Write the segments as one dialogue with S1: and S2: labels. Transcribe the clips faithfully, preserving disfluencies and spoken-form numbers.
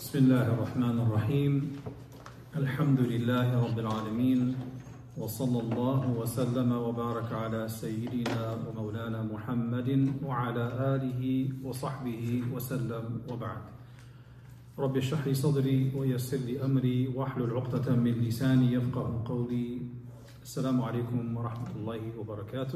S1: بسم الله الرحمن الرحيم الحمد لله رب العالمين وصلى الله وسلم وبارك على سيدنا ومولانا محمد وعلى آله وصحبه وسلم وبعد رب اشرح لي صدري ويسر لي أمري واحلل عقدة من لساني يفقه قولي السلام عليكم ورحمة الله وبركاته.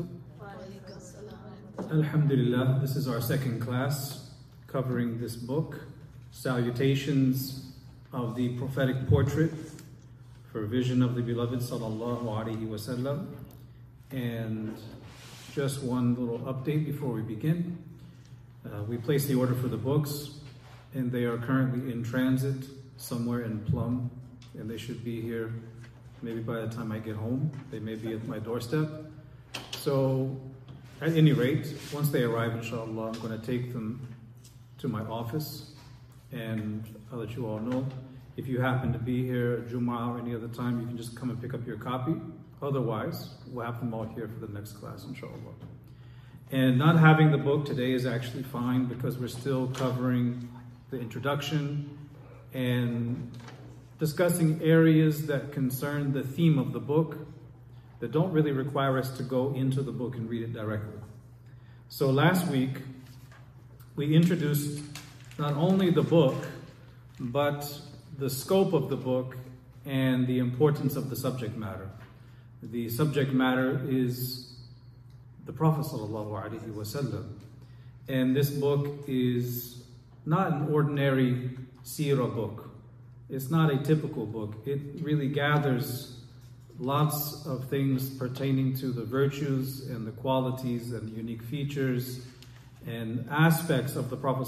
S1: Alhamdulillah, this is our second class covering this book, Salutations of the Prophetic Portrait for Vision of the Beloved Sallallahu Alaihi Wasallam. And just one little update before we begin. Uh, we placed the order for the books, and they are currently in transit somewhere in Plum, and they should be here maybe by the time I get home. They may be at my doorstep. So, at any rate, once they arrive, inshallah, I'm going to take them to my office, and I'll let you all know. If you happen to be here at Jumu'ah or any other time, you can just come and pick up your copy. Otherwise, we'll have them all here for the next class, inshallah. And not having the book today is actually fine because we're still covering the introduction and discussing areas that concern the theme of the book that don't really require us to go into the book and read it directly. So last week, we introduced not only the book, but the scope of the book and the importance of the subject matter. The subject matter is the Prophet ﷺ. And this book is not an ordinary seerah book. It's not a typical book. It really gathers lots of things pertaining to the virtues and the qualities and the unique features and aspects of the Prophet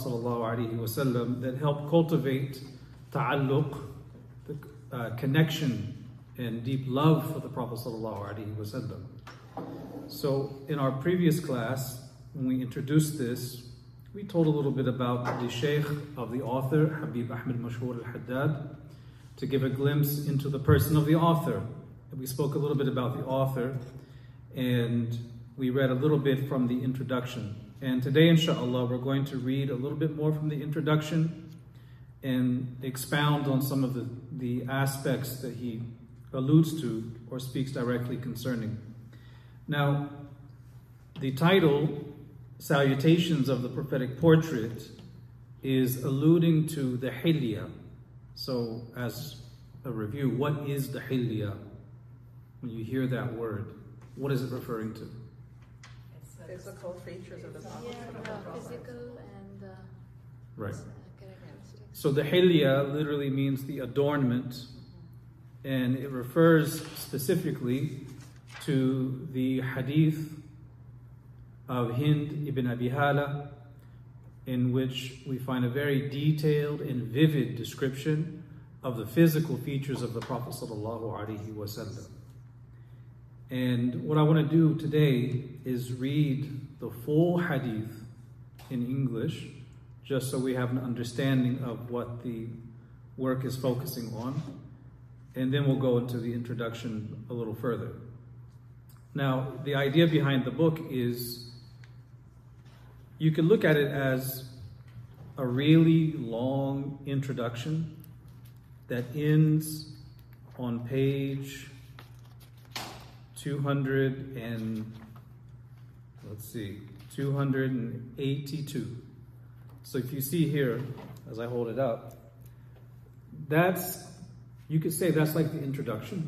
S1: ﷺ that help cultivate ta'alluq, the uh, connection and deep love for the Prophet ﷺ. So in our previous class, when we introduced this, we told a little bit about the Shaykh of the author, Habib Ahmed Mashhur al-Haddad, to give a glimpse into the person of the author. We spoke a little bit about the author, and we read a little bit from the introduction. And today, inshallah, we're going to read a little bit more from the introduction and expound on some of the, the aspects that he alludes to or speaks directly concerning. Now, the title, Salutations of the Prophetic Portrait, is alluding to the hilya. So, as a review, what is the hilya? When you hear that word, what is it referring to?
S2: It's the physical features of the Prophet.
S3: Yeah, uh, physical and uh,
S1: right.
S3: characteristics.
S1: So the hilya literally means the adornment, and it refers specifically to the hadith of Hind ibn Abi Hala, in which we find a very detailed and vivid description of the physical features of the Prophet sallallahu alaihi wasallam. And what I want to do today is read the full hadith in English, just so we have an understanding of what the work is focusing on. And then we'll go into the introduction a little further. Now, the idea behind the book is you can look at it as a really long introduction that ends on page two hundred and let's see, two hundred eighty-two. So if you see here, as I hold it up, that's, you could say that's like the introduction.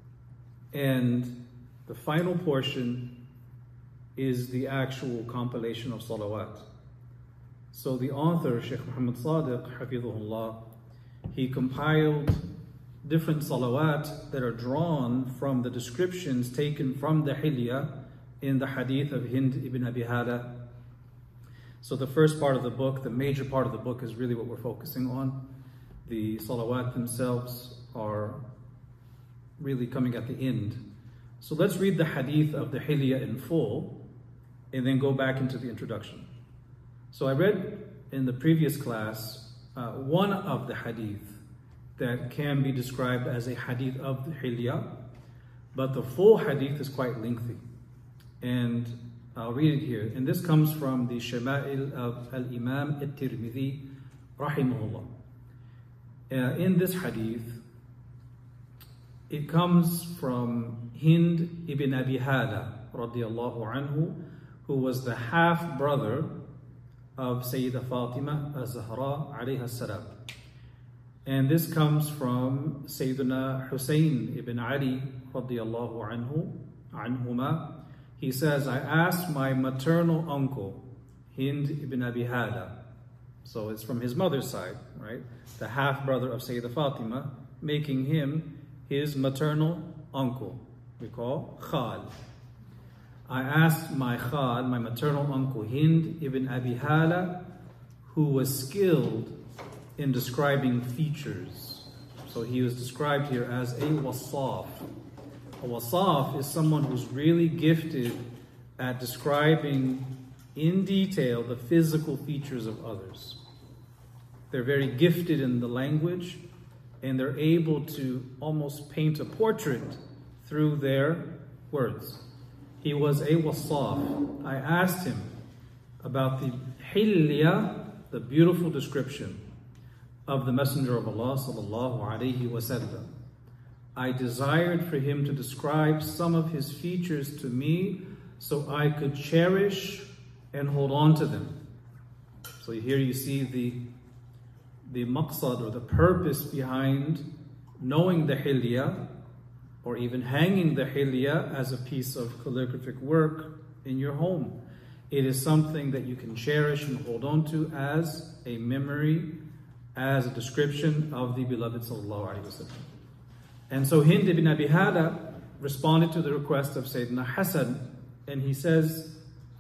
S1: And the final portion is the actual compilation of salawat. So the author, Shaykh Muhammad Sadiq, Hafidhullah, he compiled different salawat that are drawn from the descriptions taken from the hilya in the hadith of Hind ibn Abi Hala. So the first part of the book, the major part of the book, is really what we're focusing on. The salawat themselves are really coming at the end. So let's read the hadith of the hilya in full and then go back into the introduction. So I read in the previous class uh, one of the hadith that can be described as a hadith of the hilya, but the full hadith is quite lengthy. And I'll read it here. And this comes from the Shama'il of Al-Imam At-Tirmidhi, rahimahullah. Uh, in this hadith, it comes from Hind ibn Abi Hala, radiallahu anhu, who was the half brother of Sayyidah Fatima az-Zahra alayha salam. And this comes from Sayyidina Hussein ibn Ali radiallahu anhu, anhuma. He says, I asked my maternal uncle, Hind ibn Abi Hala. So it's from his mother's side, right? The half brother of Sayyidah Fatima, making him his maternal uncle. We call Khal. I asked my Khal, my maternal uncle, Hind ibn Abi Hala, who was skilled in describing features. So he was described here as a wasaf. A wasaf is someone who's really gifted at describing in detail the physical features of others. They're very gifted in the language, and they're able to almost paint a portrait through their words. He was a wasaf. I asked him about the hilya, the beautiful description of the Messenger of Allah sallallahu alaihi wasallam. I desired for him to describe some of his features to me so I could cherish and hold on to them. So here you see the the maqsad, or the purpose behind knowing the hilya, or even hanging the hilya as a piece of calligraphic work in your home. It is something that you can cherish and hold on to as a memory, as a description of the beloved sallallahu alaihi wasallam. And so Hind ibn Abi Hala responded to the request of Sayyidina Hasan, and he says,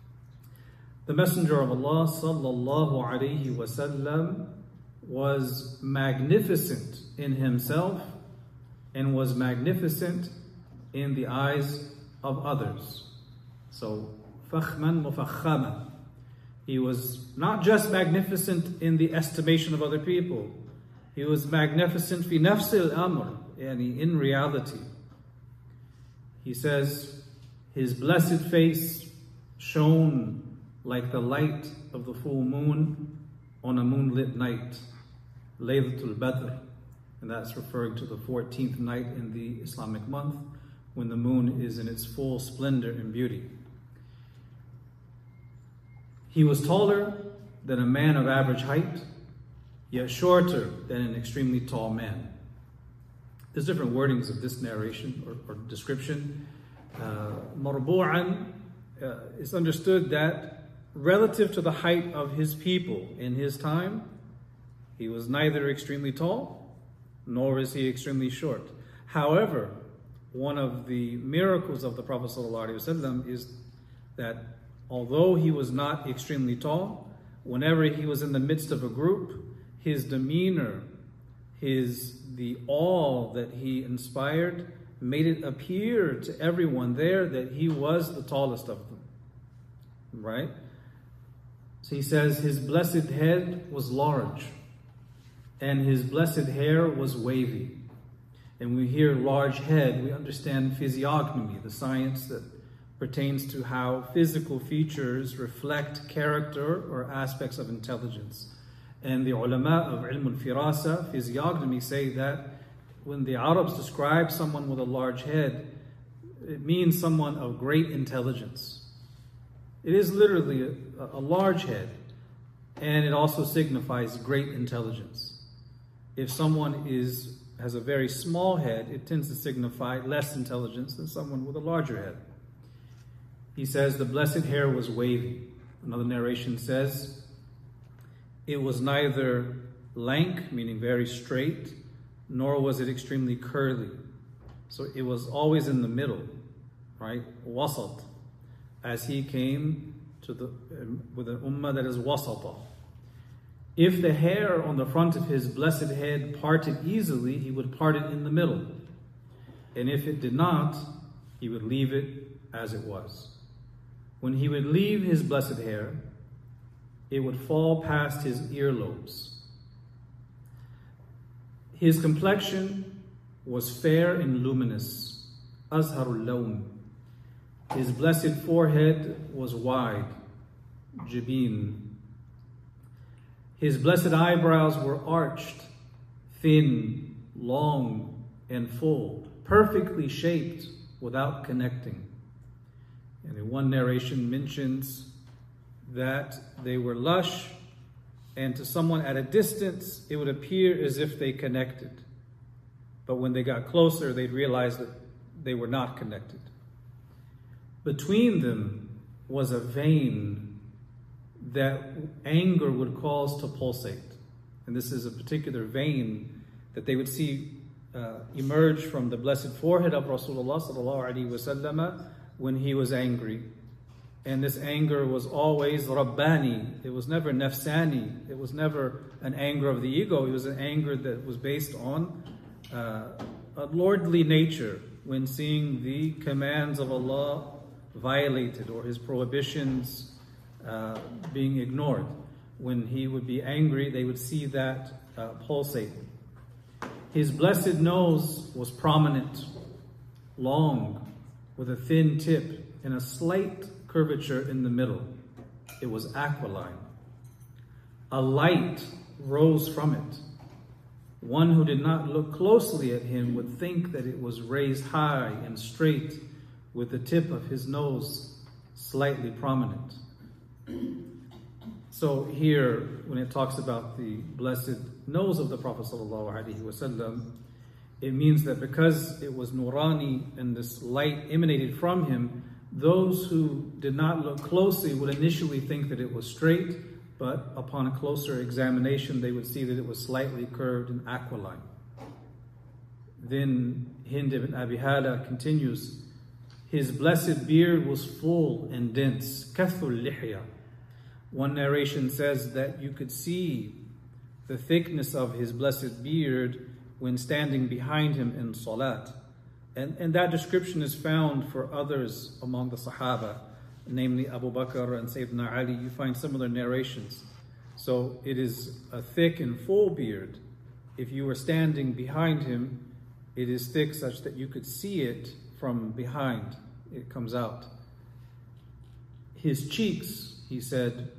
S1: the Messenger of Allah sallallahu alaihi wasallam was magnificent in himself and was magnificent in the eyes of others. So, fakhman mufakhama. He was not just magnificent in the estimation of other people. He was magnificent fi nafsil amr, yani in reality. He says, his blessed face shone like the light of the full moon on a moonlit night, Laylatul Badr. And that's referring to the fourteenth night in the Islamic month, when the moon is in its full splendor and beauty. He was taller than a man of average height, yet shorter than an extremely tall man. There's different wordings of this narration or, or description. Marbu'an, uh, uh, it's understood that relative to the height of his people in his time, he was neither extremely tall, nor is he extremely short. However, one of the miracles of the Prophet ﷺ is that although he was not extremely tall, whenever he was in the midst of a group, his demeanor, his the awe that he inspired, made it appear to everyone there that he was the tallest of them. Right? So he says his blessed head was large, and his blessed hair was wavy. And when we hear large head, we understand physiognomy, the science that pertains to how physical features reflect character or aspects of intelligence. And the ulama of ilm al-firasa, physiognomy, say that when the Arabs describe someone with a large head, it means someone of great intelligence. It is literally a, a large head, and it also signifies great intelligence. If someone is has a very small head, it tends to signify less intelligence than someone with a larger head. He says the blessed hair was wavy. Another narration says it was neither lank, meaning very straight, nor was it extremely curly. So it was always in the middle, right? Wasat. As he came to the um, with an ummah that is wasata. If the hair on the front of his blessed head parted easily, he would part it in the middle. And if it did not, he would leave it as it was. When he would leave his blessed hair, it would fall past his earlobes. His complexion was fair and luminous, azharul lawn. His blessed forehead was wide, jabin. His blessed eyebrows were arched, thin, long, and full, perfectly shaped without connecting. And in one narration mentions that they were lush, and to someone at a distance, it would appear as if they connected. But when they got closer, they'd realize that they were not connected. Between them was a vein that anger would cause to pulsate. And this is a particular vein that they would see uh, emerge from the blessed forehead of Rasulullah sallallahu alaihi wasallam when he was angry. And this anger was always Rabbani. It was never nafsani. It was never an anger of the ego. It was an anger that was based on uh, a lordly nature when seeing the commands of Allah violated or His prohibitions uh, being ignored. When he would be angry, they would see that uh, pulsate. His blessed nose was prominent, long, with a thin tip and a slight curvature in the middle. It was aquiline. A light rose from it. One who did not look closely at him would think that it was raised high and straight, with the tip of his nose slightly prominent. So here, when it talks about the blessed nose of the Prophet ﷺ, it means that because it was nurani and this light emanated from him, those who did not look closely would initially think that it was straight, but upon a closer examination, they would see that it was slightly curved and aquiline. Then Hind ibn Abi Hala continues, his blessed beard was full and dense, kathul lihya. One narration says that you could see the thickness of his blessed beard when standing behind him in salat. And, and that description is found for others among the Sahaba, namely Abu Bakr and Sayyidina Ali. You find similar narrations. So it is a thick and full beard. If you were standing behind him, it is thick such that you could see it from behind. It comes out. His cheeks, he said,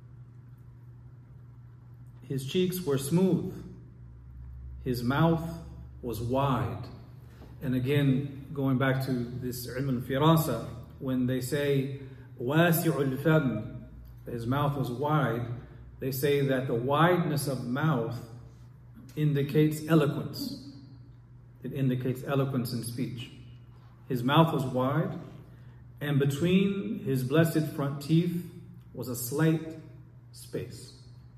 S1: his cheeks were smooth. His mouth was wide. And again, going back to this ilm al-firasa, when they say wasi'ul fam, his mouth was wide, they say that the wideness of mouth indicates eloquence. It indicates eloquence in speech. His mouth was wide, and between his blessed front teeth was a slight space.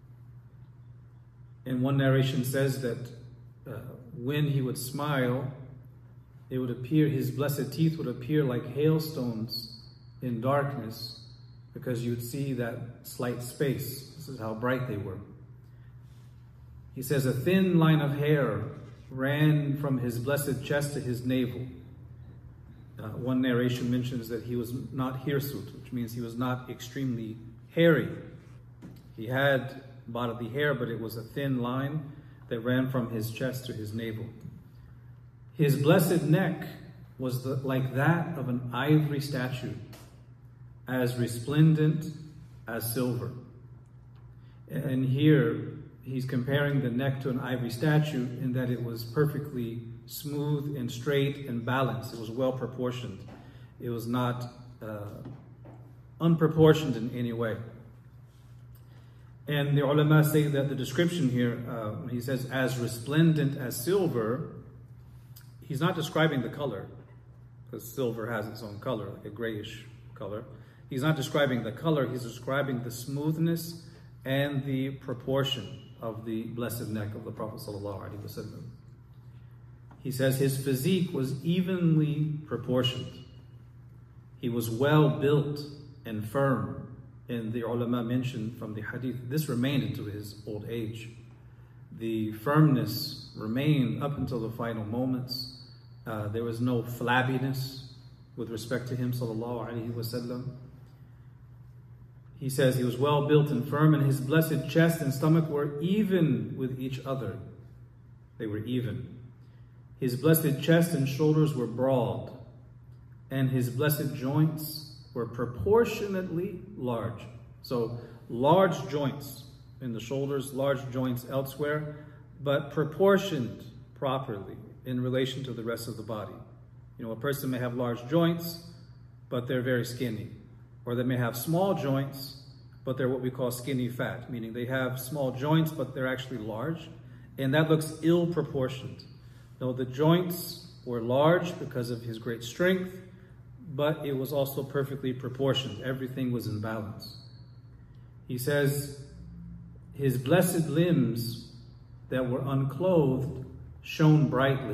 S1: And one narration says that uh, when he would smile, it would appear, his blessed teeth would appear like hailstones in darkness, because you would see that slight space. This is how bright they were. He says a thin line of hair ran from his blessed chest to his navel. Uh, one narration mentions that he was not hirsute, which means he was not extremely hairy. He had bodily hair, but it was a thin line that ran from his chest to his navel. His blessed neck was the, like that of an ivory statue, as resplendent as silver. And here he's comparing the neck to an ivory statue in that it was perfectly smooth and straight and balanced. It was well proportioned. It was not uh, unproportioned in any way. And the ulama say that the description here, uh, when he says as resplendent as silver, he's not describing the color, because silver has its own color, like a grayish color. He's not describing the color, he's describing the smoothness and the proportion of the blessed neck of the Prophet ﷺ. He says his physique was evenly proportioned. He was well built and firm. And the ulama mentioned from the hadith, this remained into his old age. The firmness remained up until the final moments. Uh, there was no flabbiness with respect to him, sallallahu alaihi wasallam. He says he was well built and firm, and his blessed chest and stomach were even with each other. They were even. His blessed chest and shoulders were broad, and his blessed joints were proportionately large. So large joints in the shoulders, large joints elsewhere. but proportioned properly in relation to the rest of the body. You know, a person may have large joints, but they're very skinny. Or they may have small joints, but they're what we call skinny fat, meaning they have small joints, but they're actually large. And that looks ill proportioned. No, the joints were large because of his great strength, but it was also perfectly proportioned. Everything was in balance. He says, his blessed limbs that were unclothed shone brightly.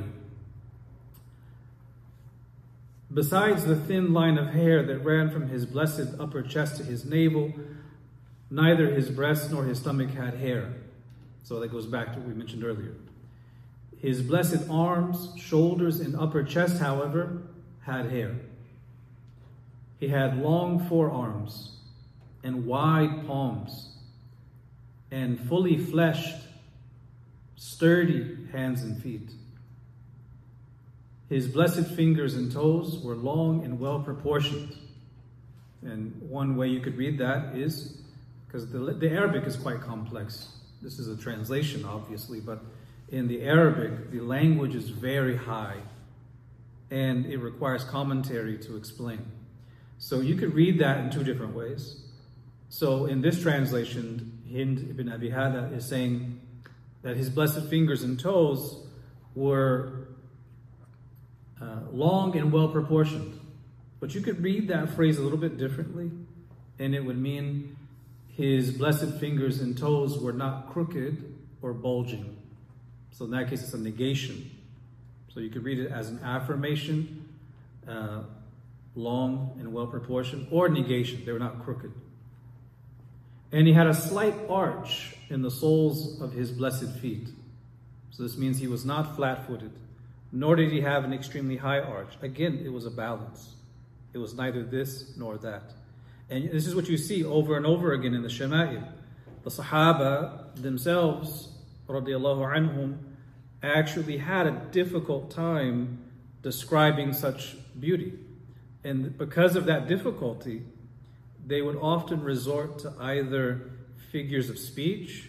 S1: Besides the thin line of hair that ran from his blessed upper chest to his navel, neither his breast nor his stomach had hair. So that goes back to what we mentioned earlier. His blessed arms, shoulders, and upper chest, however, had hair. He had long forearms and wide palms and fully fleshed, sturdy hands and feet. His blessed fingers and toes were long and well proportioned. And one way you could read that is, because the, the Arabic is quite complex. This is a translation, obviously, but in the Arabic, the language is very high, and it requires commentary to explain. So you could read that in two different ways. So in this translation, Hind ibn Abi Hala is saying that his blessed fingers and toes were uh, long and well proportioned. But you could read that phrase a little bit differently, and it would mean his blessed fingers and toes were not crooked or bulging. So in that case, it's a negation. So you could read it as an affirmation, uh, long and well proportioned, or negation. They were not crooked. And he had a slight arch in the soles of his blessed feet. So this means he was not flat-footed, nor did he have an extremely high arch. Again, it was a balance. It was neither this nor that. And this is what you see over and over again in the Shama'il. The Sahaba themselves, radiallahu anhum, actually had a difficult time describing such beauty. And because of that difficulty, they would often resort to either figures of speech,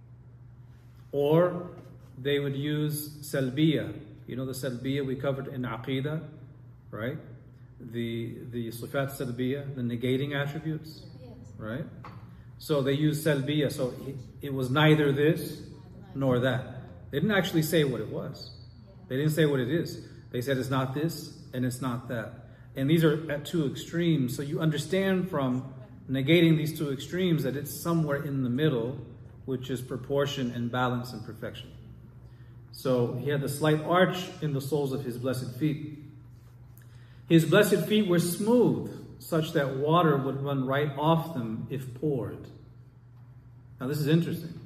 S1: or they would use salbiya. You know the salbiya we covered in Aqidah, right? The the sifat salbiya, the negating attributes,
S3: Yes.
S1: right? So they use salbiya. So it, it was neither this nor that. They didn't actually say what it was. They didn't say what it is. They said it's not this and it's not that. And these are at two extremes. So you understand from negating these two extremes that it's somewhere in the middle, which is proportion and balance and perfection. So he had the slight arch in the soles of his blessed feet. His blessed feet were smooth, such that water would run right off them if poured. Now this is interesting.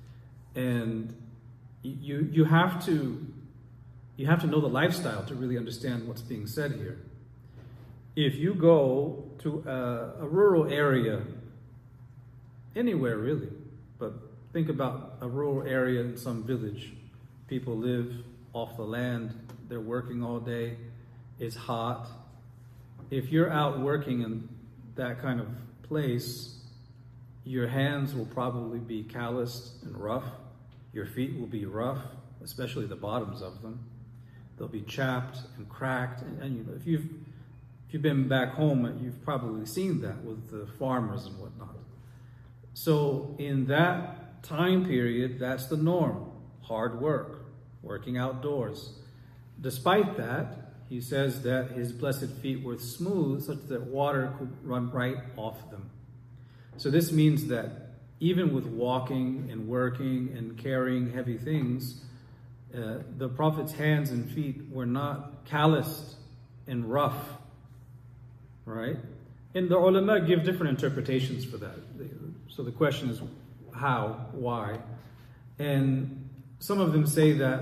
S1: And you you have to you have to know the lifestyle to really understand what's being said here. If you go to a, a rural area, anywhere really, but think about a rural area in some village. People live off the land, they're working all day, it's hot. If you're out working in that kind of place, your hands will probably be calloused and rough. Your feet will be rough, especially the bottoms of them. They'll be chapped and cracked. And, and you know, if you've if you've been back home, you've probably seen that with the farmers and whatnot. So in that time period, that's the norm. Hard work, working outdoors. Despite that, he says that his blessed feet were smooth such that water could run right off them. So this means that even with walking and working and carrying heavy things, uh, the Prophet's hands and feet were not calloused and rough, right? And the ulama give different interpretations for that. So the question is how, why? And some of them say that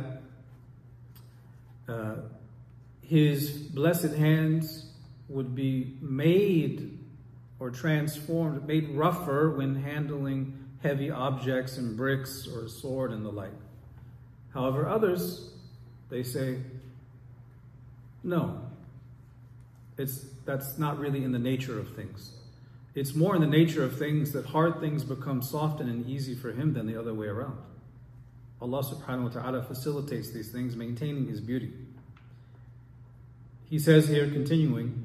S1: uh, his blessed hands would be made or transformed, made rougher when handling heavy objects and bricks or a sword and the like. However, others, they say, no, it's that's not really in the nature of things. It's more in the nature of things that hard things become soft and easy for him than the other way around. Allah subhanahu wa ta'ala facilitates these things, maintaining His beauty. He says here, continuing,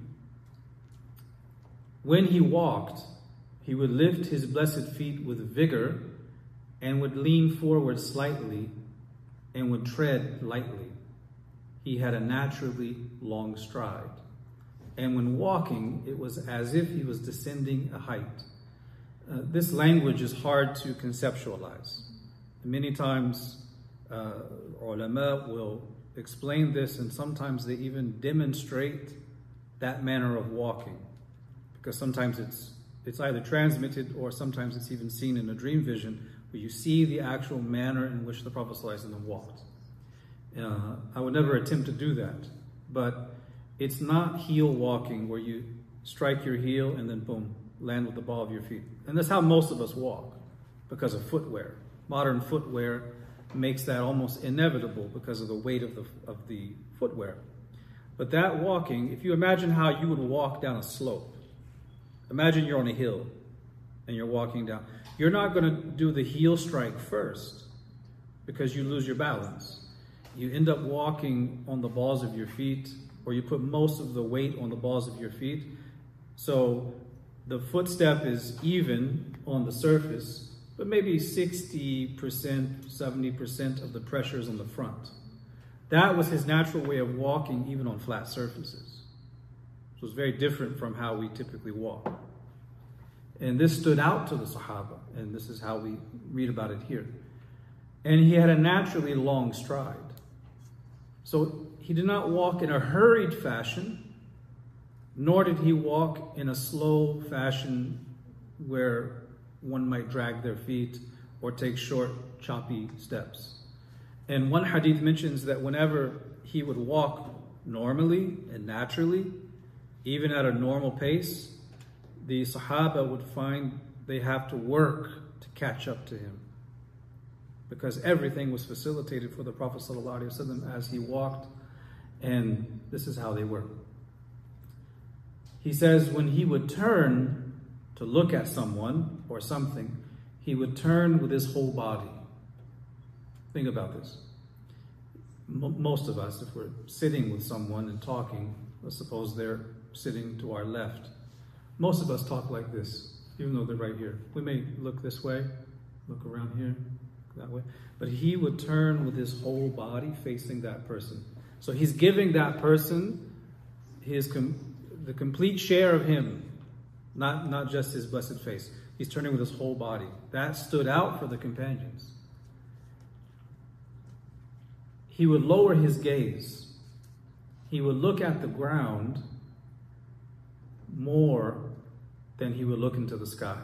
S1: when he walked, he would lift his blessed feet with vigor and would lean forward slightly and would tread lightly. He had a naturally long stride. And when walking, it was as if he was descending a height. Uh, this language is hard to conceptualize. Many times, uh, ulama will explain this, and sometimes they even demonstrate that manner of walking. Because sometimes it's it's either transmitted or sometimes it's even seen in a dream vision where you see the actual manner in which the Prophet ﷺ walked. Uh, I would never attempt to do that. But it's not heel walking where you strike your heel and then boom, land with the ball of your feet. And that's how most of us walk because of footwear. Modern footwear makes that almost inevitable because of the weight of the of the footwear. But that walking, if you imagine how you would walk down a slope, imagine you're on a hill and you're walking down. You're not going to do the heel strike first because you lose your balance. You end up walking on the balls of your feet, or you put most of the weight on the balls of your feet. So the footstep is even on the surface, but maybe sixty percent, seventy percent of the pressure is on the front. That was his natural way of walking even on flat surfaces. So it's very different from how we typically walk. And this stood out to the Sahaba, and this is how we read about it here. And he had a naturally long stride. So he did not walk in a hurried fashion, nor did he walk in a slow fashion where one might drag their feet or take short, choppy steps. And one hadith mentions that whenever he would walk normally and naturally, even at a normal pace, the Sahaba would find they have to work to catch up to him, because everything was facilitated for the Prophet ﷺ as he walked, and this is how they were. He says when he would turn to look at someone or something, he would turn with his whole body. Think about this. M- most of us, if we're sitting with someone and talking, let's suppose they're sitting to our left. Most of us talk like this, even though they're right here. We may look this way, look around here, that way. But he would turn with his whole body facing that person. So he's giving that person his com- the complete share of him, not, not just his blessed face. He's turning with his whole body. That stood out for the companions. He would lower his gaze. He would look at the ground more than he would look into the sky.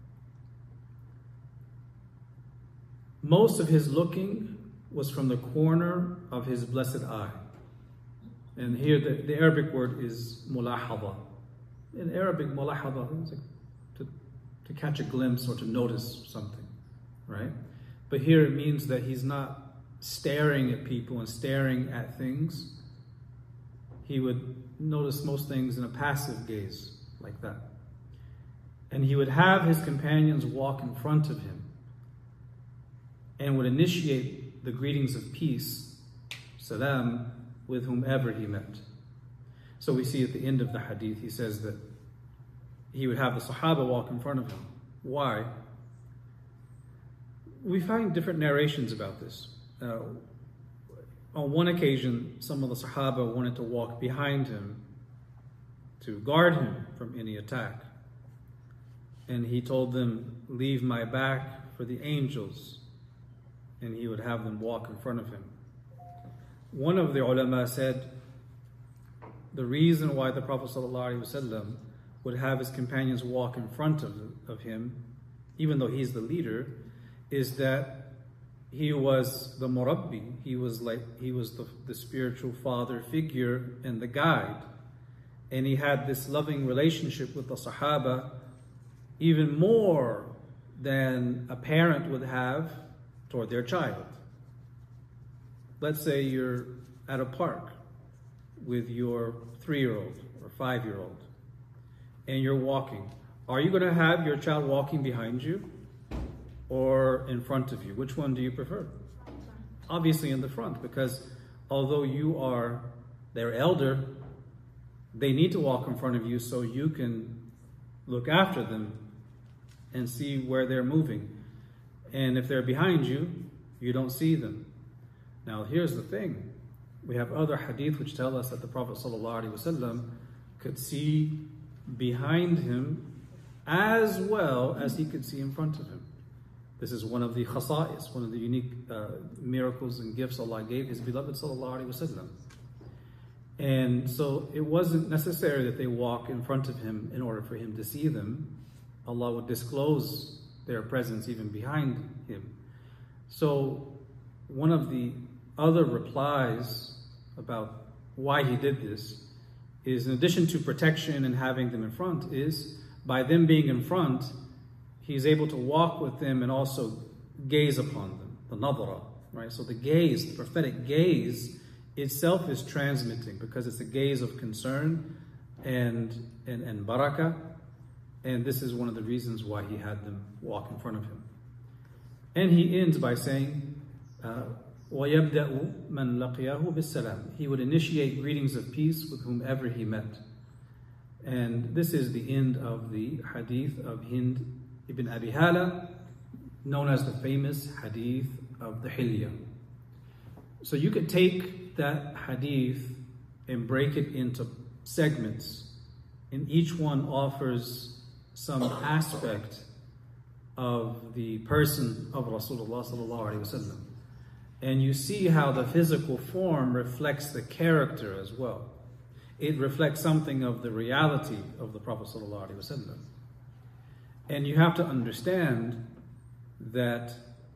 S1: Most of his looking was from the corner of his blessed eye. And here the, the Arabic word is mulahada. In Arabic, mulahada is like to, to catch a glimpse or to notice something, right? But here it means that he's not staring at people and staring at things. He would notice most things in a passive gaze, like that. And he would have his companions walk in front of him and would initiate the greetings of peace, salam, with whomever he met. So we see at the end of the hadith, he says that he would have the Sahaba walk in front of him. Why? We find different narrations about this. Uh, on one occasion, some of the Sahaba wanted to walk behind him to guard him from any attack. And he told them, leave my back for the angels. And he would have them walk in front of him. One of the ulama said, the reason why the Prophet ﷺ would have his companions walk in front of, of him, even though he's the leader, is that he was the murabbi. He was like he was the, the spiritual father figure and the guide. And he had this loving relationship with the Sahaba, even more than a parent would have toward their child. Let's say you're at a park with your three-year-old or five-year-old, and you're walking. Are you going to have your child walking behind you or in front of you? Which one do you prefer? obviously in the front, because although you are their elder, they need to walk in front of you so you can look after them and see where they're moving. And if they're behind you, you don't see them. Now here's the thing. We have other hadith which tell us that the Prophet ﷺ could see behind him as well as he could see in front of him. This is one of the khasa'is, one of the unique uh, miracles and gifts Allah gave His beloved ﷺ. And so it wasn't necessary that they walk in front of him in order for him to see them. Allah would disclose their presence even behind him. So one of the other replies about why he did this is, in addition to protection and having them in front, is by them being in front, he's able to walk with them and also gaze upon them, the nadra, right? So the gaze, the prophetic gaze itself is transmitting, because it's a gaze of concern and, and, and barakah. And this is one of the reasons why he had them walk in front of him. And he ends by saying, وَيَبْدَأُ مَنْ لَقِيَهُ بِالسَّلَامِ. He would initiate greetings of peace with whomever he met. And this is the end of the hadith of Hind ibn Abi Hala, known as the famous hadith of the Hilya. So you could take that hadith and break it into segments, and each one offers some aspect of the person of Rasulullah sallallahu alaihi wasallam. And you see how the physical form reflects the character as well. It reflects something of the reality of the Prophet sallallahu alaihi wasallam. And you have to understand that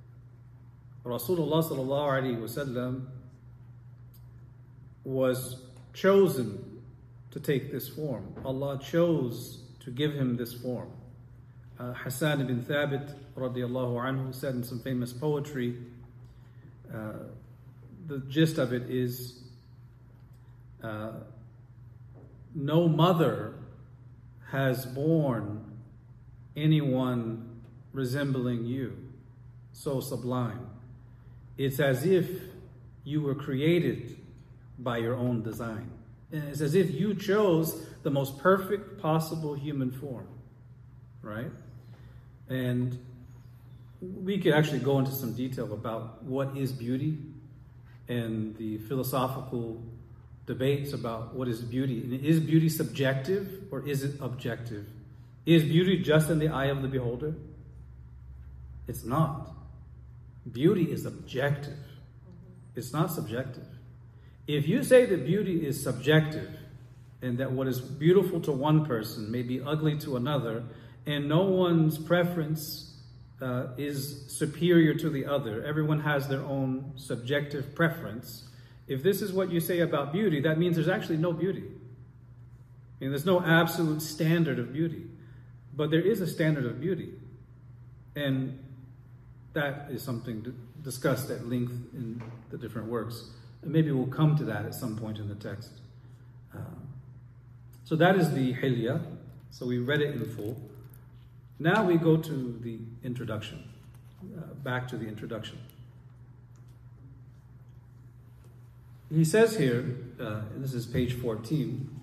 S1: Rasulullah sallallahu alaihi wasallam was chosen to take this form. Allah chose to give him this form. Uh, Hassan ibn Thabit radiallahu anhu said in some famous poetry, uh, the gist of it is, uh, no mother has born anyone resembling you, so sublime. It's as if you were created by your own design. And it's as if you chose the most perfect possible human form, right? And we could actually go into some detail about what is beauty and the philosophical debates about what is beauty. And is beauty subjective or is it objective? Is beauty just in the eye of the beholder? It's not. Beauty is objective. It's not subjective. If you say that beauty is subjective and that what is beautiful to one person may be ugly to another, and no one's preference uh, is superior to the other, everyone has their own subjective preference. If this is what you say about beauty, that means there's actually no beauty. I mean, there's no absolute standard of beauty, but there is a standard of beauty. And that is something discussed at length in the different works. And maybe we'll come to that at some point in the text. Um, so that is the Hilya. So we read it in full. Now we go to the introduction. Uh, back to the introduction. He says here, uh, and this is page fourteen,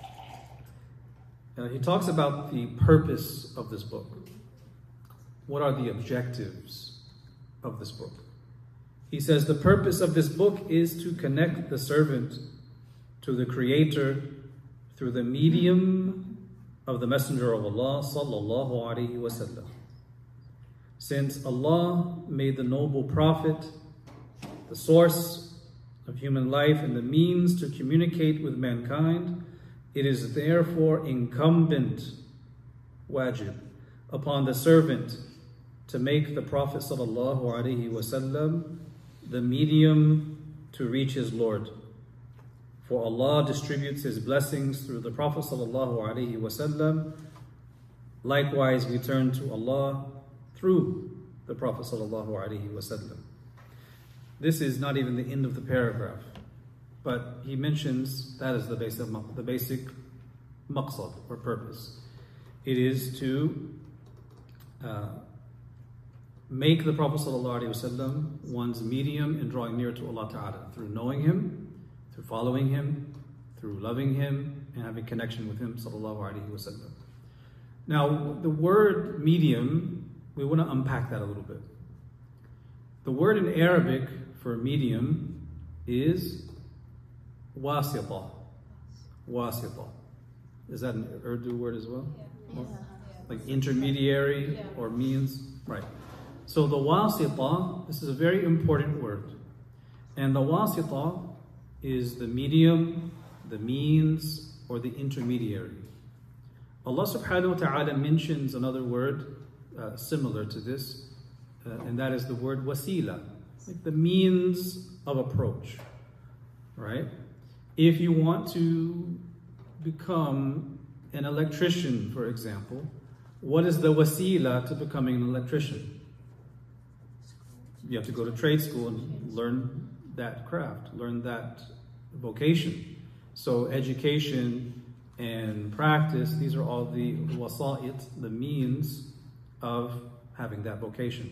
S1: uh, he talks about the purpose of this book. What are the objectives of this book? He says the purpose of this book is to connect the servant to the Creator through the medium of the Messenger of Allah sallallahu alaihi wasallam. Since Allah made the noble Prophet the source of human life and the means to communicate with mankind, it is therefore incumbent, wajib, upon the servant to make the Prophet sallallahu alaihi wasallam the medium to reach his Lord. For Allah distributes His blessings through the Prophet sallallahu alaihi wasallam. Likewise, we turn to Allah through the Prophet sallallahu alaihi wasallam. This is not even the end of the paragraph, but he mentions that is the basic, the basic maqsad or purpose. It is to uh, make the Prophet ﷺ one's medium in drawing near to Allah Ta'ala through knowing Him, through following Him, through loving Him, and having connection with Him Sallallahu Alaihi Wasallam. Now, the word medium, we want to unpack that a little bit. The word in Arabic for medium is wasita. Wasita. Is that an Urdu word as well?
S3: Yeah.
S1: Like intermediary
S3: Yeah.
S1: or means? Right. So the wasita, this is a very important word. And the wasita is the medium, the means, or the intermediary. Allah subhanahu wa ta'ala mentions another word uh, similar to this, uh, and that is the word wasila, like the means of approach, right? If you want to become an electrician, for example, what is the wasila to becoming an electrician? You have to go to trade school and learn that craft, learn that vocation. So education and practice, these are all the wasa'it, the means of having that vocation.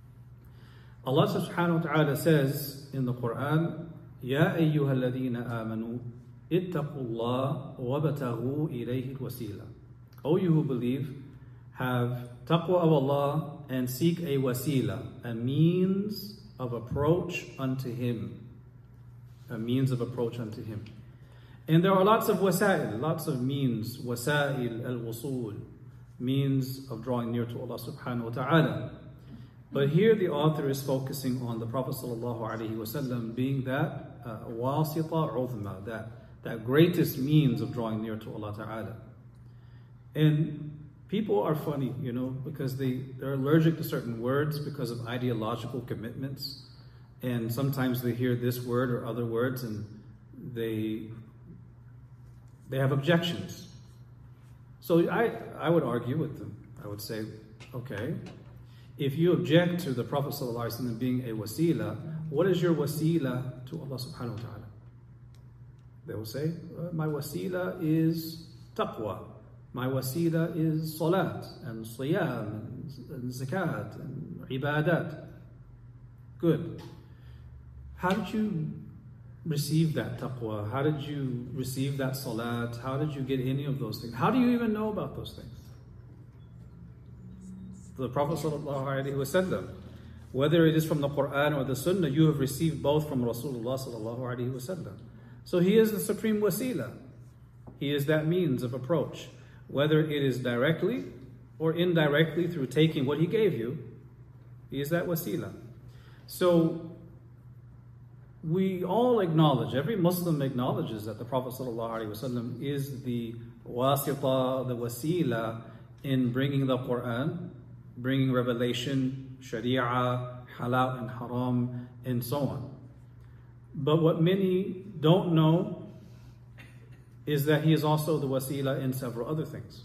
S1: Allah subhanahu wa ta'ala says in the Quran, Ya ayyuha alladhina amanu, ittaqullah wabtaghu ilayhi alwasila. O you who believe, have taqwa of Allah and seek a wasila, a means of approach unto Him. A means of approach unto Him. And there are lots of wasa'il, lots of means, wasa'il al-wusul, means of drawing near to Allah subhanahu wa ta'ala. But here the author is focusing on the Prophet sallallahu alaihi wasallam being that uh, wasita uzma, that, that greatest means of drawing near to Allah ta'ala. And people are funny, you know, because they, they're allergic to certain words because of ideological commitments. And sometimes they hear this word or other words and they they have objections. So I, I would argue with them. I would say, okay, if you object to the Prophet ﷺ being a wasila, what is your wasila to Allah subhanahu wa ta'ala? They will say, uh, my wasila is taqwa. My wasila is salat and siyam and, and zakat and ibadat. Good. How did you receive that taqwa? How did you receive that salat? How did you get any of those things? How do you even know about those things? The Prophet ﷺ, whether it is from the Quran or the Sunnah, you have received both from Rasulullah ﷺ. So he is the supreme wasila. He is that means of approach. Whether it is directly or indirectly through taking what he gave you, he is that wasila. So we all acknowledge, every Muslim acknowledges that the Prophet ﷺ is the wasita, the wasila in bringing the Quran, bringing revelation, sharia, halal and haram, and so on. But what many don't know is that he is also the wasila in several other things.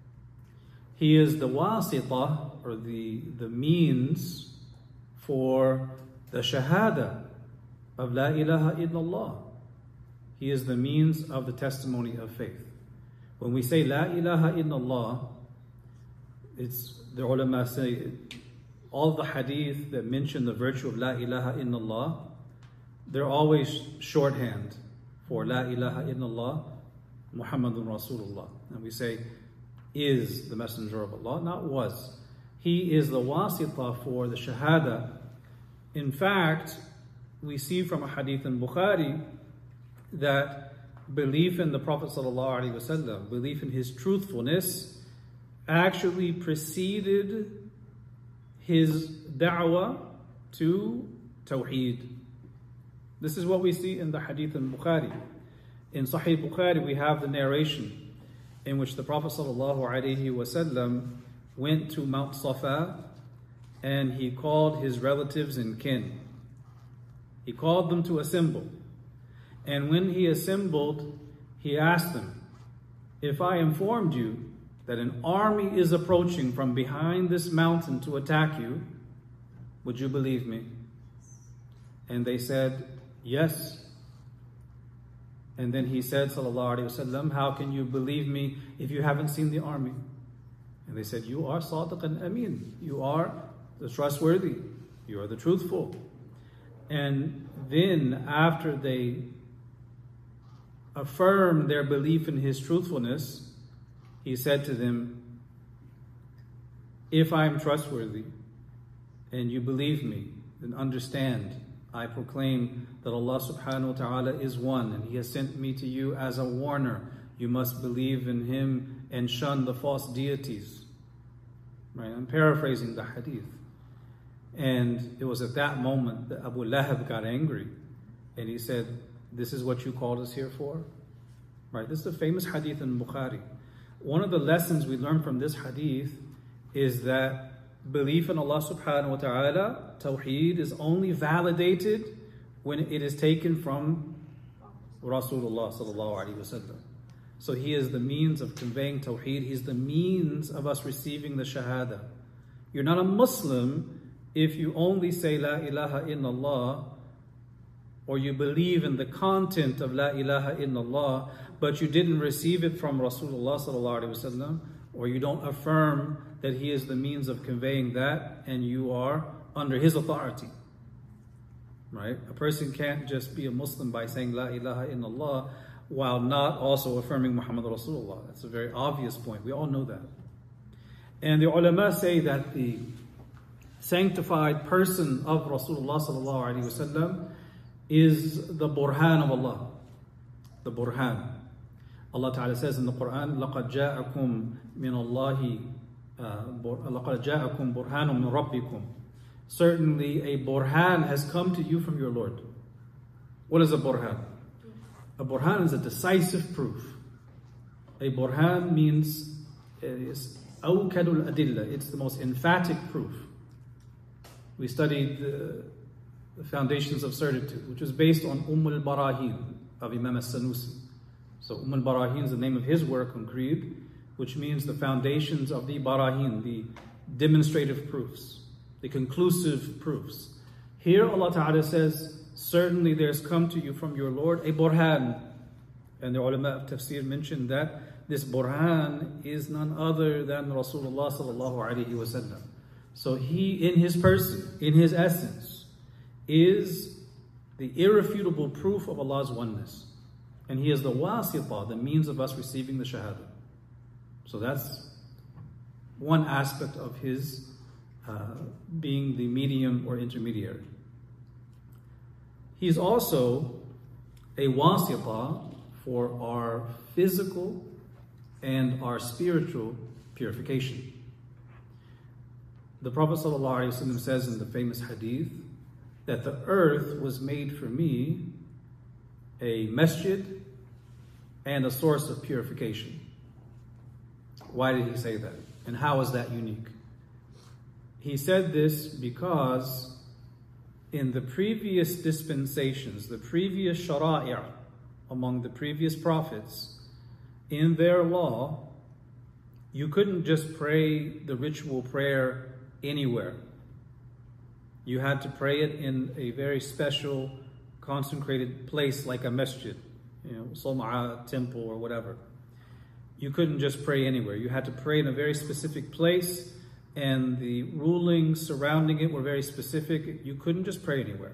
S1: He is the wasita, or the, the means for the shahada of La ilaha illallah. He is the means of the testimony of faith. When we say La ilaha illallah, it's, the ulama say, all the hadith that mention the virtue of La ilaha illallah, they're always shorthand for La ilaha illallah, Muhammadun Rasulullah. And we say, is the messenger of Allah, not was. He is the wasita for the shahada. In fact, we see from a hadith in Bukhari that belief in the Prophet ﷺ, belief in his truthfulness, actually preceded his da'wah to Tawheed. This is what we see in the hadith in Bukhari. In Sahih Bukhari, we have the narration in which the Prophet ﷺ went to Mount Safa and he called his relatives and kin. He called them to assemble. And when he assembled, he asked them, if I informed you that an army is approaching from behind this mountain to attack you, would you believe me? And they said, yes. And then he said, sallallahu alaihi wasallam, how can you believe me if you haven't seen the army? And they said, you are sadiq and amin. You are the trustworthy, you are the truthful. And then after they affirmed their belief in his truthfulness, he said to them, if I am trustworthy and you believe me, then understand, I proclaim that Allah subhanahu wa ta'ala is one and he has sent me to you as a warner. You must believe in him and shun the false deities. Right? I'm paraphrasing the hadith. And it was at that moment that Abu Lahab got angry and he said, this is what you called us here for? Right? This is a famous hadith in Bukhari. One of the lessons we learn from this hadith is that belief in Allah subhanahu wa ta'ala, tawheed, is only validated when it is taken from Rasulullah sallallahu alaihi wasallam. So he is the means of conveying tawheed. He's the means of us receiving the shahada. You're not a Muslim if you only say La ilaha illallah, or you believe in the content of La ilaha illallah, but you didn't receive it from Rasulullah sallallahu alaihi wasallam, or you don't affirm that he is the means of conveying that, and you are under his authority. Right? A person can't just be a Muslim by saying La ilaha illallah while not also affirming Muhammad Rasulullah. That's a very obvious point. We all know that. And the ulama say that the sanctified person of Rasulullah sallallahu alaihi wasallam is the burhan of Allah. The burhan. Allah Ta'ala says in the Quran, لَقَدْ جَاءَكُمْ مِنَ اللَّهِ لَقَدْ جَاءَكُمْ بُرْهَانٌ مِنْ رَبِّكُمْ. Certainly a burhan has come to you from your Lord. What is a burhan? A burhan is a decisive proof. A burhan means it is awkadul adilla. It's the most emphatic proof. We studied the, the foundations of certitude, which is based on Umm al-Barahin of Imam al-Sanusi. So Umm al-Barahin is the name of his work on Creed, which means the foundations of the Barahin, the demonstrative proofs, the conclusive proofs. Here Allah Ta'ala says, certainly there's come to you from your Lord a burhan. And the ulama of tafsir mentioned that this burhan is none other than Rasulullah sallallahu alaihi wasallam. So he, in his person, in his essence, is the irrefutable proof of Allah's oneness. And he is the wasita, the means of us receiving the shahada. So that's one aspect of his uh, being the medium or intermediary. He's also a wasita for our physical and our spiritual purification. The Prophet ﷺ says in the famous hadith that the earth was made for me a masjid and a source of purification. Why did he say that? And how is that unique? He said this because in the previous dispensations, the previous shara'i' among the previous prophets, in their law, you couldn't just pray the ritual prayer anywhere. You had to pray it in a very special, consecrated place like a masjid, you know, Sawma'a temple or whatever. You couldn't just pray anywhere. You had to pray in a very specific place, and the rulings surrounding it were very specific. You couldn't just pray anywhere.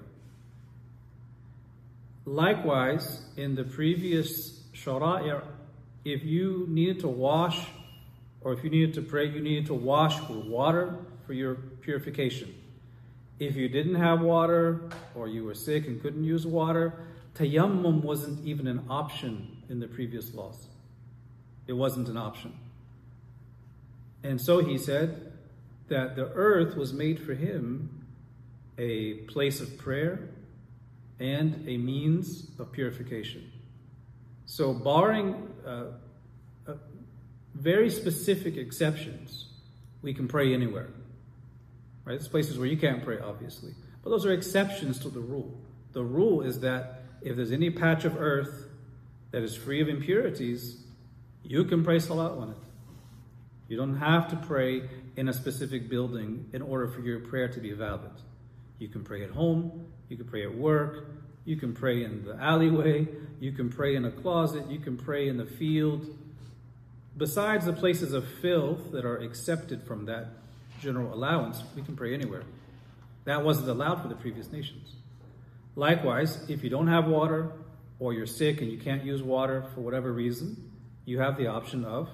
S1: Likewise, in the previous shara'i', if you needed to wash, or if you needed to pray, you needed to wash with water for your purification. If you didn't have water, or you were sick and couldn't use water, tayammum wasn't even an option in the previous laws. It wasn't an option. And so he said that the earth was made for him a place of prayer and a means of purification. So barring uh, uh, very specific exceptions, we can pray anywhere. Right? There's places where you can't pray, obviously. But those are exceptions to the rule. The rule is that if there's any patch of earth that is free of impurities, you can pray salat on it. You don't have to pray in a specific building in order for your prayer to be valid. You can pray at home, you can pray at work, you can pray in the alleyway, you can pray in a closet, you can pray in the field. Besides the places of filth that are accepted from that general allowance, we can pray anywhere. That wasn't allowed for the previous nations. Likewise, if you don't have water, or you're sick and you can't use water for whatever reason, you have the option of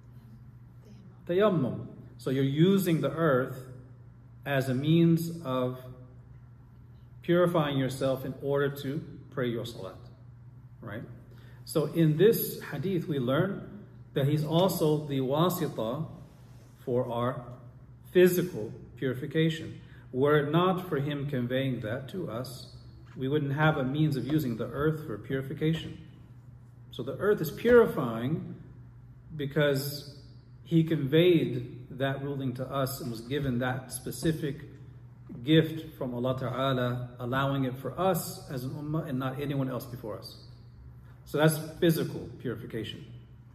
S1: tayammum. So you're using the earth as a means of purifying yourself in order to pray your salat, right? So in this hadith, we learn that he's also the wasita for our physical purification. Were it not for him conveying that to us, we wouldn't have a means of using the earth for purification. So the earth is purifying because he conveyed that ruling to us and was given that specific gift from Allah Ta'ala, allowing it for us as an ummah and not anyone else before us. So that's physical purification.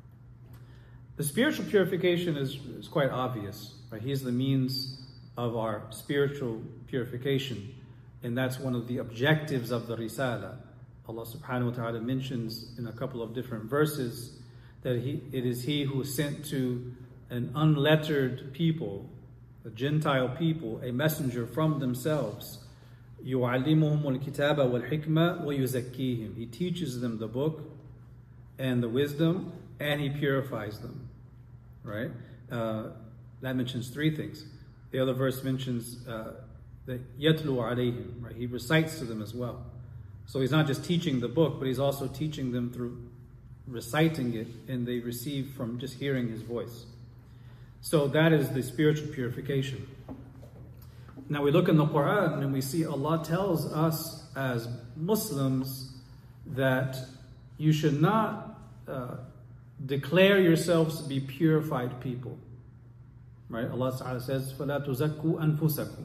S1: The spiritual purification is, is quite obvious, right? He's the means of our spiritual purification, and that's one of the objectives of the Risala. Allah subhanahu wa ta'ala mentions in a couple of different verses that he, it is He who sent to an unlettered people, a Gentile people, a messenger from themselves. يُعَلِّمُهُمُ الْكِتَابَ وَالْحِكْمَةَ وَيُزَكِّيهِمْ. He teaches them the book and the wisdom, and He purifies them. Right? Uh, that mentions three things. The other verse mentions uh, that يَتْلُو عَلَيْهِمْ. Right? He recites to them as well. So He's not just teaching the book, but He's also teaching them through reciting it, and they receive from just hearing His voice. So that is the spiritual purification. Now we look in the Quran and we see Allah tells us as Muslims that you should not uh, declare yourselves to be purified people. Right? Allah Ta'ala says, فَلَا تُزَكُّوا أَنفُسَكُمْ.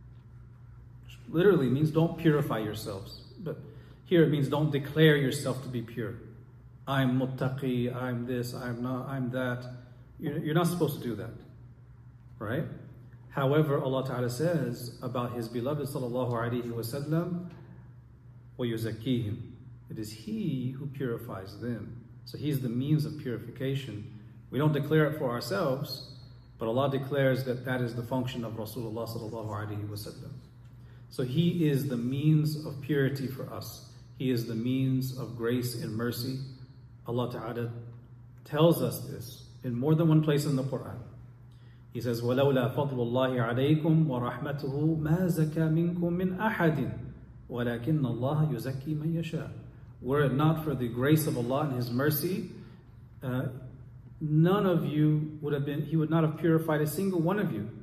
S1: Which literally means don't purify yourselves. But here it means don't declare yourself to be pure. I'm muttaqi, I'm this, I'm not, I'm that. You're not supposed to do that. Right? However, Allah Ta'ala says about His beloved sallallahu alayhi wa sallam, وَيُزَكِّيهِمْ. It is He who purifies them. So He's the means of purification. We don't declare it for ourselves, but Allah declares that that is the function of Rasulullah sallallahu alayhi wa sallam. So He is the means of purity for us. He is the means of grace and mercy. Allah Ta'ala tells us this in more than one place in the Quran. He says, وَلَوْلَا فَضْلُ اللَّهِ عَلَيْكُمْ وَرَحْمَتُهُ مَا زَكَى مِنْكُمْ مِنْ أَحَدٍ وَلَكِنَّ اللَّهَ يُزَكِّي مَنْ يَشَاءُ. Were it not for the grace of Allah and His mercy, uh, none of you would have been, He would not have purified a single one of you.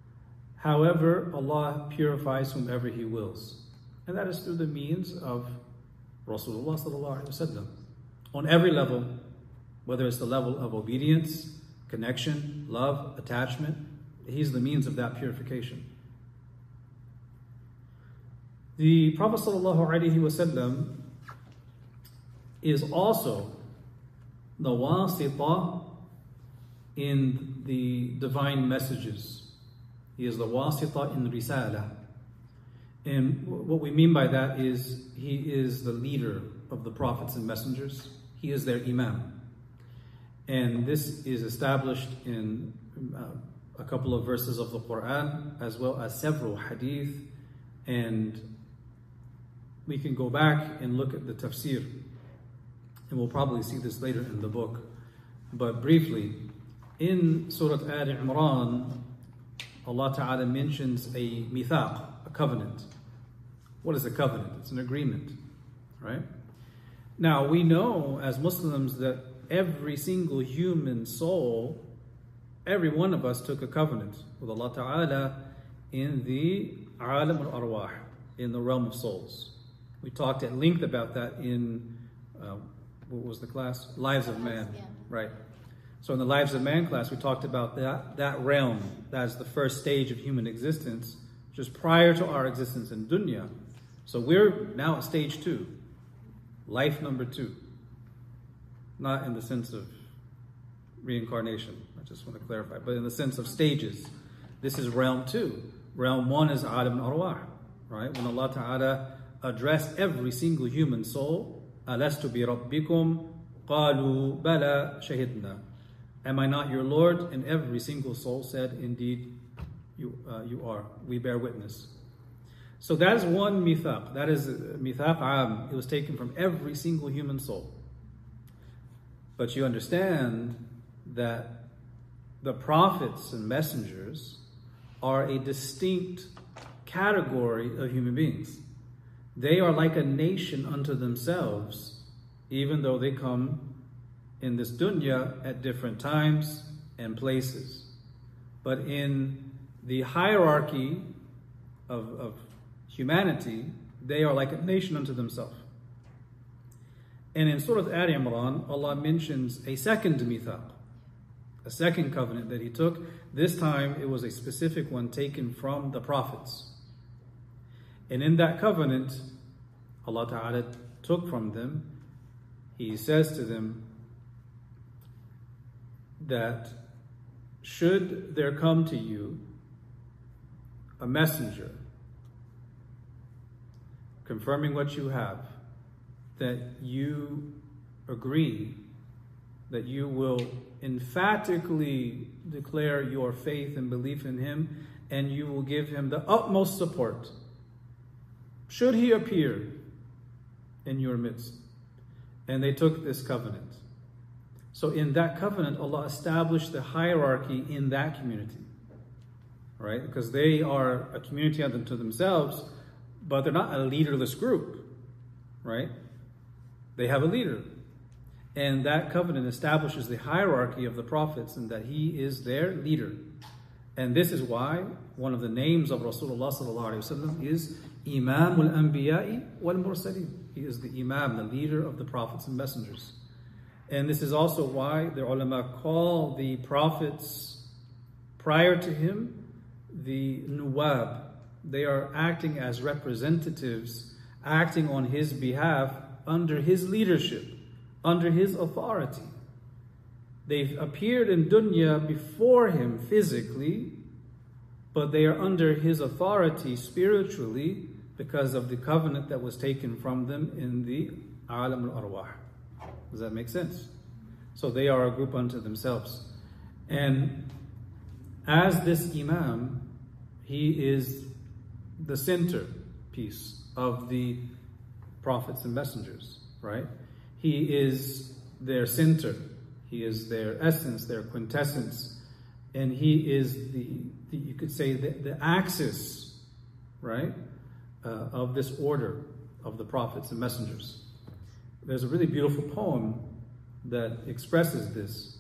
S1: However, Allah purifies whomever He wills. And that is through the means of Rasulullah sallallahu alaihi wasallam. On every level, whether it's the level of obedience, connection, love, attachment, He's the means of that purification. The Prophet sallallahu alaihi wasallam is also the wasita in the divine messages. He is the wasita in risala. And what we mean by that is He is the leader of the prophets and messengers. He is their imam. And this is established in uh, a couple of verses of the Quran, as well as several hadith. And we can go back and look at the tafsir. And we'll probably see this later in the book. But briefly, in Surah Al-Imran, Allah Ta'ala mentions a mithaq, a covenant. What is a covenant? It's an agreement, right? Now, we know as Muslims that every single human soul, every one of us took a covenant with Allah Ta'ala in the alam al-arwah, in the realm of souls. We talked at length about that in, uh, what was the class? Lives of Man,
S3: yeah.
S1: Right. So in the Lives of Man class, we talked about that, that realm. That's the first stage of human existence, which is prior to our existence in dunya. So we're now at stage two, life number two. Not in the sense of reincarnation, I just want to clarify, but in the sense of stages. This is realm two. Realm one is Alam al-Arwah, right? When Allah Ta'ala addressed every single human soul, Alastu bi rabbikum, qalu bala shahidna. Am I not your Lord? And every single soul said, indeed, you, uh, you are. We bear witness. So that is one mithaq. That is mithaq am. It was taken from every single human soul. But you understand that the prophets and messengers are a distinct category of human beings. They are like a nation unto themselves, even though they come in this dunya at different times and places. But in the hierarchy of, of humanity, they are like a nation unto themselves. And in Surah Al Imran, Allah mentions a second mithaq, a second covenant that He took. This time it was a specific one taken from the prophets. And in that covenant, Allah Ta'ala took from them, He says to them that should there come to you a messenger confirming what you have, that you agree that you will emphatically declare your faith and belief in Him, and you will give Him the utmost support should He appear in your midst. And they took this covenant. So in that covenant, Allah established the hierarchy in that community, right? Because they are a community unto themselves, but they're not a leaderless group, right? They have a leader. And that covenant establishes the hierarchy of the prophets and that He is their leader. And this is why one of the names of Rasulullah sallallahu alaihi wasallam is Imamul Anbiya'i wal Mursaleen. He is the Imam, the leader of the prophets and messengers. And this is also why the ulama call the prophets prior to him the Nuwab. They are acting as representatives, acting on his behalf, under his leadership, under his authority. They've appeared in dunya before him physically, but they are under his authority spiritually because of the covenant that was taken from them in the Alam al-Arwah. Does that make sense? So they are a group unto themselves. And as this Imam, he is the center piece of the prophets and messengers, right? He is their center. He is their essence, their quintessence. And he is the, the you could say, the, the axis, right, uh, of this order of the prophets and messengers. There's a really beautiful poem that expresses this.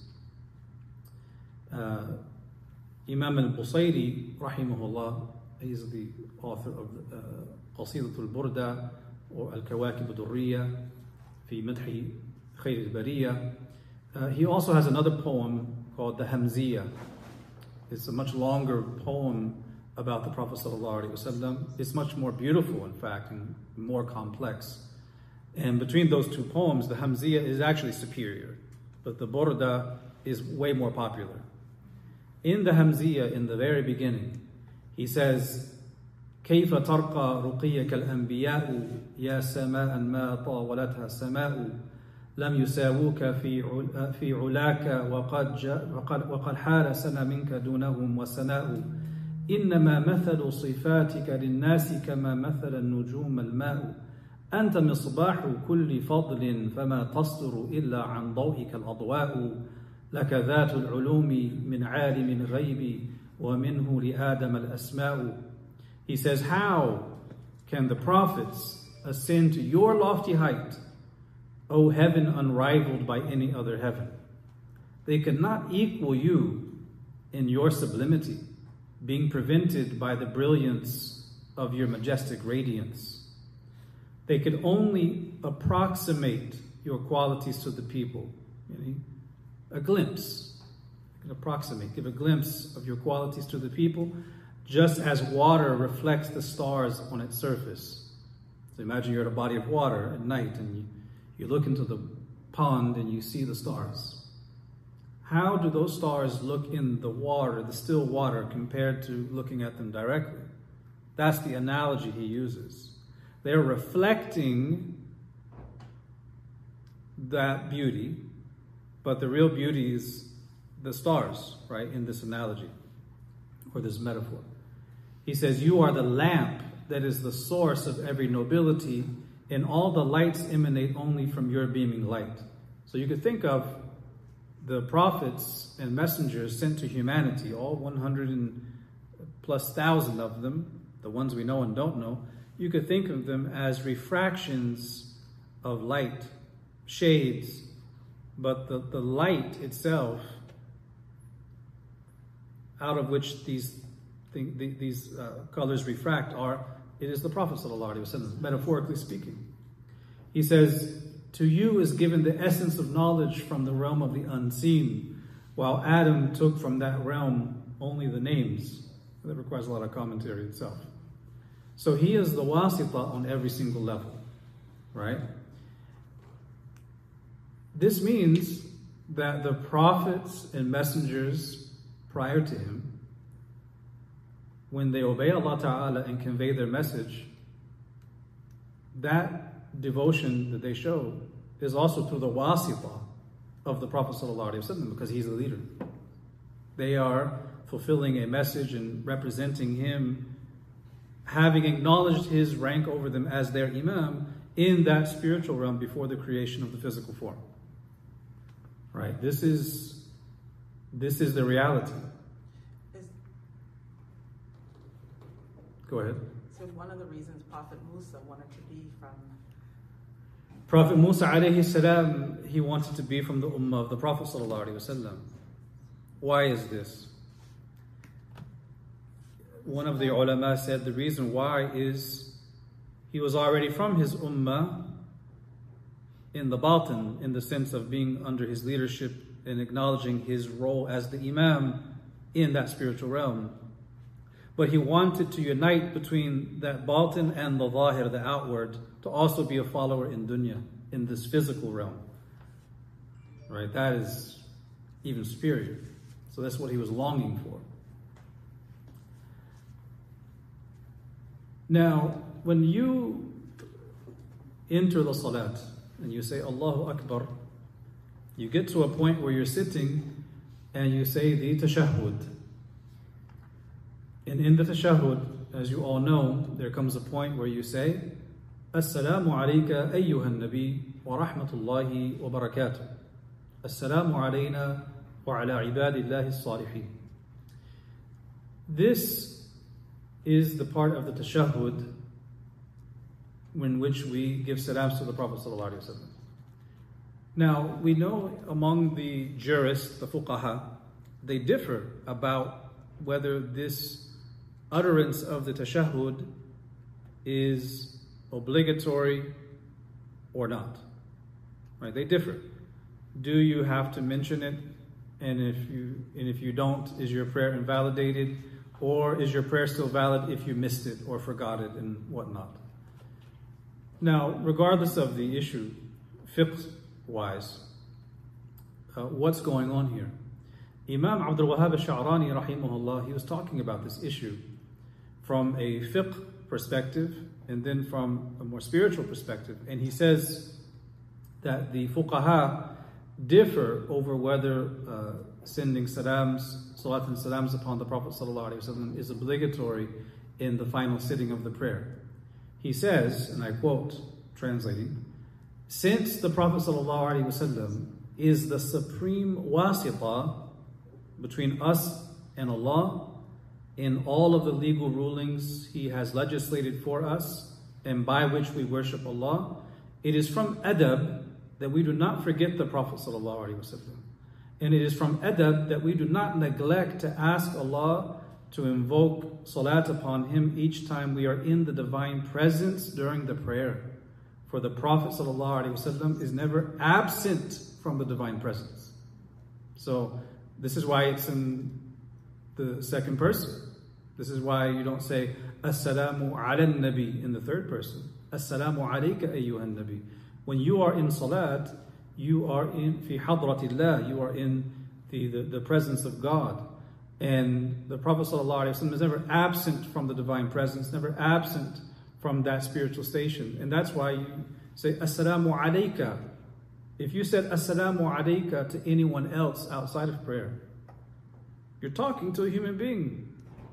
S1: Uh, Imam al-Busayri, rahimahullah, he's the author of uh, Qasidatul Burda or Al-Kawakib al-Durriya fi Madhi Khayr al-Bariya. Uh, he also has another poem called the Hamziya. It's a much longer poem about the Prophet ﷺ. It's much more beautiful, in fact, and more complex. And between those two poems, the Hamziya is actually superior, but the Burda is way more popular. In the Hamziya, in the very beginning, he says, كيف ترقى رقيك الأنبياء يا سماء ما طاولتها السماء لم يساووك في في علاك وقد وقد وقد حال سنة منك دونهم وسناء إنما مثل صفاتك للناس كما مثل النجوم الماء أنت مصباح كل فضل فما تصدر إلا عن ضوئك الأضواء لك ذات العلوم من عالم الغيب ومنه لآدم الأسماء. He says, how can the prophets ascend to your lofty height, O heaven unrivaled by any other heaven? They could not equal you in your sublimity, being prevented by the brilliance of your majestic radiance. They could only approximate your qualities to the people. You know, a glimpse. You can approximate, give a glimpse of your qualities to the people, just as water reflects the stars on its surface. So imagine you're at a body of water at night and you, you look into the pond and you see the stars. How do those stars look in the water, the still water, compared to looking at them directly? That's the analogy he uses. They're reflecting that beauty, but the real beauty is the stars, right, in this analogy. or this metaphor. He says, you are the lamp that is the source of every nobility, and all the lights emanate only from your beaming light. So you could think of the prophets and messengers sent to humanity, all one hundred and plus thousand of them, the ones we know and don't know. You could think of them as refractions of light, shades, but the, the light itself, out of which these these uh, colors refract, are it is the Prophet ﷺ, metaphorically speaking. He says, to you is given the essence of knowledge from the realm of the unseen, while Adam took from that realm only the names. That requires a lot of commentary itself. So he is the wasita on every single level, right? This means that the prophets and messengers prior to him, when they obey Allah Ta'ala and convey their message, that devotion that they show is also through the wasita of the Prophet ﷺ, because he's the leader. They are fulfilling a message and representing him, having acknowledged his rank over them as their imam in that spiritual realm before the creation of the physical form. Right? This is this is the reality.
S2: Is,
S1: Go ahead.
S2: so one of the reasons Prophet Musa wanted to be from
S1: Prophet Musa alayhi salam, he wanted to be from the ummah of the Prophet sallallahu alaihi wasallam. Why is this? One of the ulama said the reason why is he was already from his ummah in the batin, in the sense of being under his leadership and acknowledging his role as the imam in that spiritual realm. But he wanted to unite between that batin and the zahir, the outward, to also be a follower in dunya, in this physical realm. Right? That is even superior. So that's what he was longing for. Now, when you enter the salat and you say Allahu Akbar, you get to a point where you're sitting and you say the tashahhud. And in the tashahhud, as you all know, there comes a point where you say Assalamu alayka ayyuhan nabi wa rahmatullahi wa barakatuh. Assalamu alayna wa ala ibadillahi as-salihin. This is the part of the tashahhud in which we give salams to the Prophet ﷺ. Now, we know among the jurists, the fuqaha, they differ about whether this utterance of the tashahhud is obligatory or not. Right? They differ. Do you have to mention it? And if you and if you don't, is your prayer invalidated? Or is your prayer still valid if you missed it or forgot it and whatnot? Now, regardless of the issue, fiqh-wise, uh, what's going on here? Imam Abdul Wahhab al-Sha'rani, rahimahullah, he was talking about this issue from a fiqh perspective and then from a more spiritual perspective. And he says that the fuqaha differ over whether uh, sending salams, salat and salams upon the Prophet ﷺ is obligatory in the final sitting of the prayer. He says, and I quote, translating, since the Prophet ﷺ is the supreme wasita between us and Allah in all of the legal rulings He has legislated for us and by which we worship Allah, it is from adab that we do not forget the Prophet ﷺ. And it is from adab that we do not neglect to ask Allah to invoke salat upon him each time we are in the divine presence during the prayer. For the Prophet ﷺ is never absent from the divine presence. So this is why it's in the second person. This is why you don't say Assalamu ala nabi in the third person. Assalamu alayka ayyuhan nabi. When you are in salat, you are in fi hadratillah, you are in the, the, the presence of God. And the Prophet ﷺ is never absent from the divine presence, never absent from that spiritual station. And that's why you say Assalamu alayka. If you said Assalamu alayka to anyone else outside of prayer, you're talking to a human being.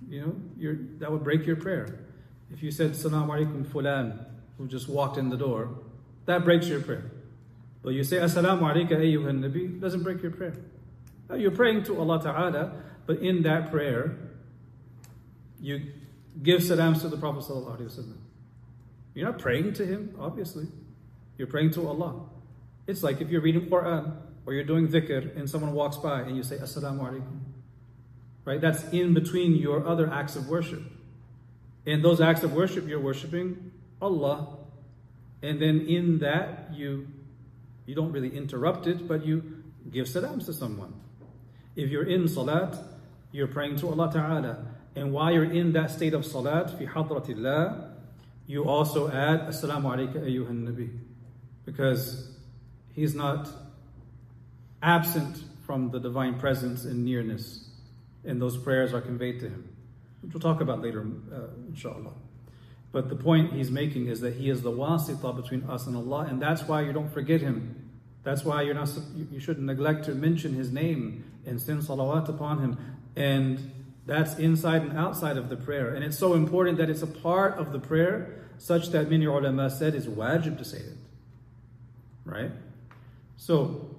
S1: you know, you're, that would break your prayer. If you said, Assalamu alaikum fulan, who just walked in the door, that breaks your prayer. But you say, Assalamu alayka ayyuhan nabi, doesn't break your prayer. Now you're praying to Allah Ta'ala, but in that prayer, you give salams to the Prophet Sallallahu Alaihi Wasallam. You're not praying to him, obviously. You're praying to Allah. It's like if you're reading Quran, or you're doing dhikr, and someone walks by and you say, Assalamu alaikum. Right? That's in between your other acts of worship. In those acts of worship, you're worshiping Allah. And then in that, you you don't really interrupt it, but you give salams to someone. If you're in salat, you're praying to Allah Ta'ala. And while you're in that state of salat, fi hadratillah, you also add, Assalamu alayka ayyuhan nabi. Because he's not absent from the divine presence and nearness. And those prayers are conveyed to him, which we'll talk about later, uh, inshallah. But the point he's making is that he is the wasita between us and Allah, and that's why you don't forget him. That's why you're not, you shouldn't neglect to mention his name and send salawat upon him. And that's inside and outside of the prayer. And it's so important that it's a part of the prayer, such that many ulama said it's wajib to say it. Right? So,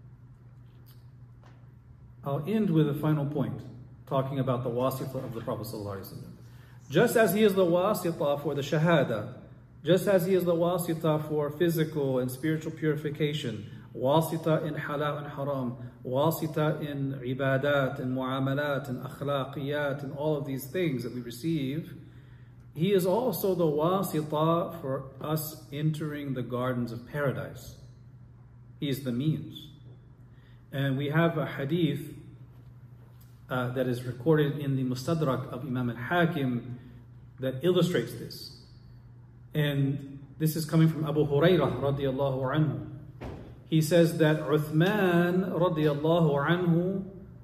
S1: I'll end with a final point, talking about the wasita of the Prophet ﷺ. Just as he is the wasita for the shahada, just as he is the wasita for physical and spiritual purification, wasita in halal and haram, wasita in ibadat and muamalat and akhlaqiyat and all of these things that we receive, he is also the wasita for us entering the gardens of paradise. He is the means. And we have a hadith uh, that is recorded in the Mustadrak of Imam al-Hakim that illustrates this. And this is coming from Abu Hurairah radiallahu anhu. He says that Uthman radiallahu anhu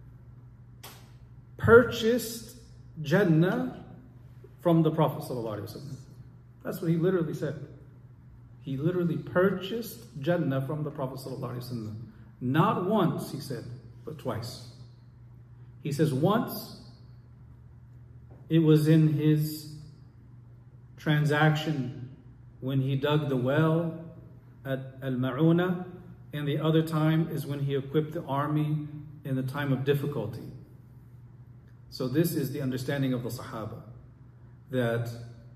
S1: purchased Jannah from the Prophet sallallahu alaihi wasallam. That's what he literally said. He literally purchased Jannah from the Prophet sallallahu alaihi wasallam. Not once, he said, but twice. He says once, it was in his transaction when he dug the well at Al-Ma'una, and the other time is when he equipped the army in the time of difficulty. So this is the understanding of the Sahaba, that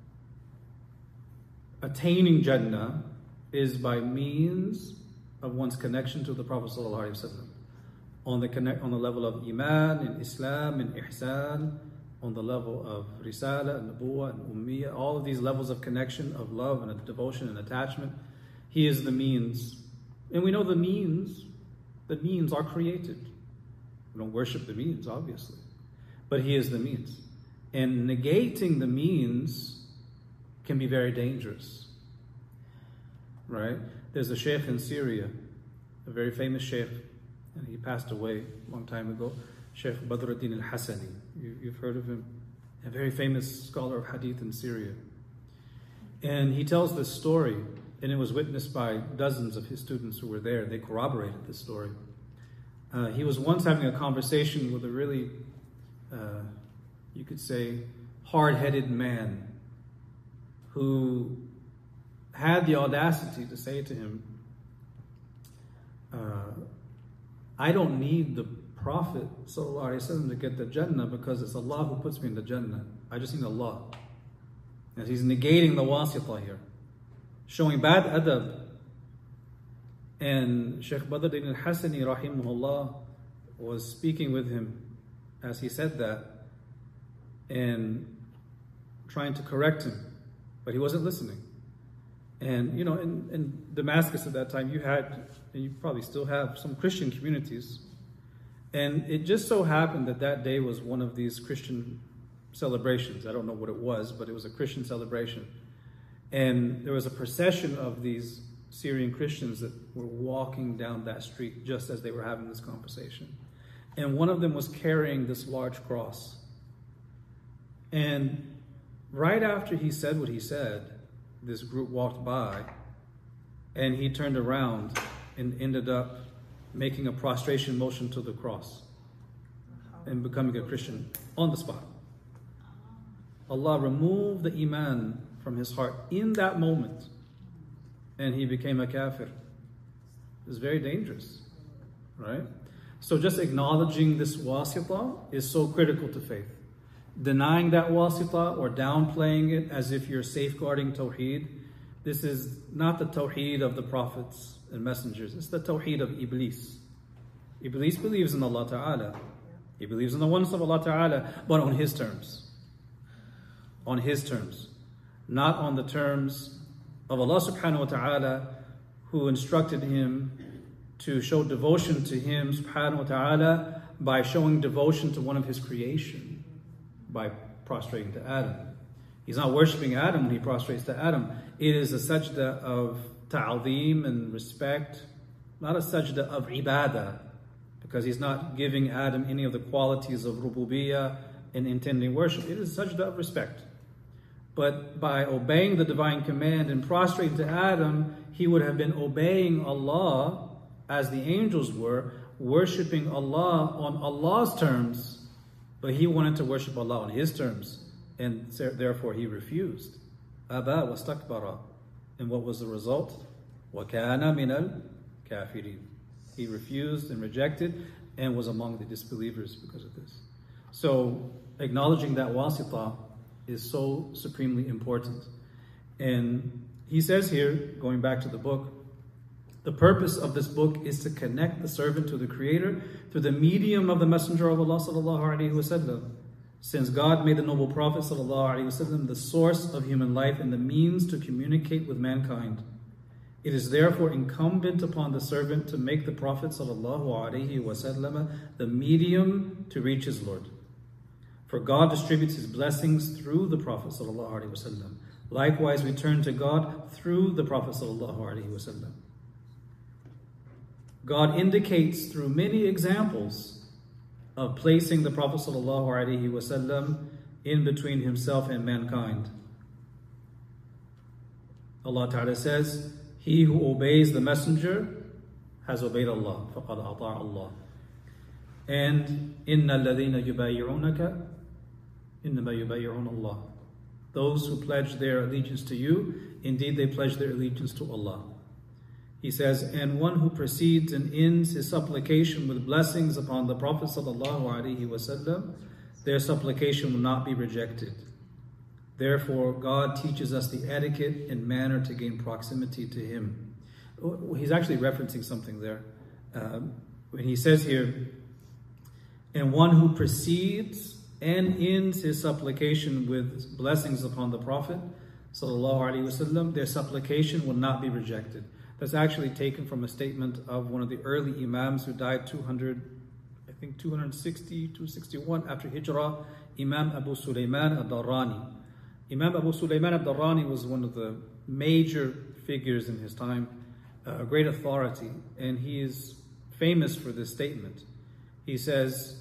S1: attaining Jannah is by means of one's connection to the Prophet ﷺ, on the connect, on the level of Iman and Islam and Ihsan, on the level of Risala and Nubuwah and Ummiyah, all of these levels of connection, of love and of devotion and attachment. He is the means. And we know the means, the means are created. We don't worship the means, obviously. But he is the means. And negating the means can be very dangerous. Right? There's a sheikh in Syria, a very famous sheikh, and he passed away a long time ago, Sheikh Badruddin al-Hassani. You, you've heard of him? A very famous scholar of hadith in Syria. And he tells this story, and it was witnessed by dozens of his students who were there. They corroborated this story. Uh, he was once having a conversation with a really, uh, you could say, hard-headed man who had the audacity to say to him, uh, I don't need the Prophet ﷺ to get the Jannah because it's Allah who puts me in the Jannah. I just need Allah. And he's negating the wasita here, showing bad adab. And Shaykh Badruddin al-Hassani rahimahullah was speaking with him as he said that and trying to correct him, but he wasn't listening. And you know, in, in Damascus at that time, you had, and you probably still have, some Christian communities. And it just so happened that that day was one of these Christian celebrations. I don't know what it was, but it was a Christian celebration. And there was a procession of these Syrian Christians that were walking down that street just as they were having this conversation. And one of them was carrying this large cross. And right after he said what he said, this group walked by, and he turned around and ended up making a prostration motion to the cross and becoming a Christian on the spot. Allah removed the iman from his heart in that moment, and he became a kafir. It's very dangerous, right? So just acknowledging this wasita is so critical to faith. Denying that wasita or downplaying it as if you're safeguarding tawheed, this is not the tawheed of the prophets and messengers. It's the tawheed of Iblis. Iblis believes in Allah Ta'ala. He believes in the oneness of Allah Ta'ala, but on his terms. On his terms. Not on the terms of Allah Subhanahu wa Ta'ala, who instructed him to show devotion to him Subhanahu wa Ta'ala by showing devotion to one of his creation, by prostrating to Adam. He's not worshipping Adam when he prostrates to Adam. It is a sajda of ta'zeem and respect, not a sajda of ibadah, because he's not giving Adam any of the qualities of rububiyyah and intending worship. It is a sajda of respect. But by obeying the divine command and prostrating to Adam, he would have been obeying Allah as the angels were, worshipping Allah on Allah's terms, but he wanted to worship Allah on his terms, and therefore he refused. Aba wastakbara. And what was the result? وَكَانَ مِنَ الْكَافِرِينَ. He refused and rejected and was among the disbelievers because of this. So acknowledging that wasita is so supremely important. And he says here, going back to the book, the purpose of this book is to connect the servant to the Creator through the medium of the Messenger of Allah sallallahu alaihi wasallam. Since God made the noble Prophet sallallahu alaihi wasallam the source of human life and the means to communicate with mankind, it is therefore incumbent upon the servant to make the Prophet sallallahu alaihi wasallam the medium to reach his Lord. For God distributes his blessings through the Prophet sallallahu alaihi wasallam. Likewise, we turn to God through the Prophet sallallahu alaihi wasallam. God indicates through many examples of placing the Prophet ﷺ in between himself and mankind. Allah Ta'ala says, he who obeys the messenger has obeyed Allah. فَقَدْ أَطَاعَ اللَّهِ. And إِنَّ الَّذِينَ يُبَايِعُونَكَ إِنَّمَا يُبَايِعُونَ اللَّهِ. Those who pledge their allegiance to you, indeed they pledge their allegiance to Allah. He says, and one who proceeds and ends his supplication with blessings upon the Prophet sallallahu alaihi wasallam, their supplication will not be rejected. Therefore, God teaches us the etiquette and manner to gain proximity to him. He's actually referencing something there. Um, when he says here, and one who proceeds and ends his supplication with blessings upon the Prophet sallallahu alaihi wasallam, their supplication will not be rejected. That's actually taken from a statement of one of the early Imams who died two hundred, I think two sixty, two sixty-one after Hijrah, Imam Abu Sulaiman ad-Darrani. Imam Abu Sulaiman ad-Darrani was one of the major figures in his time, a great authority, and he is famous for this statement. He says,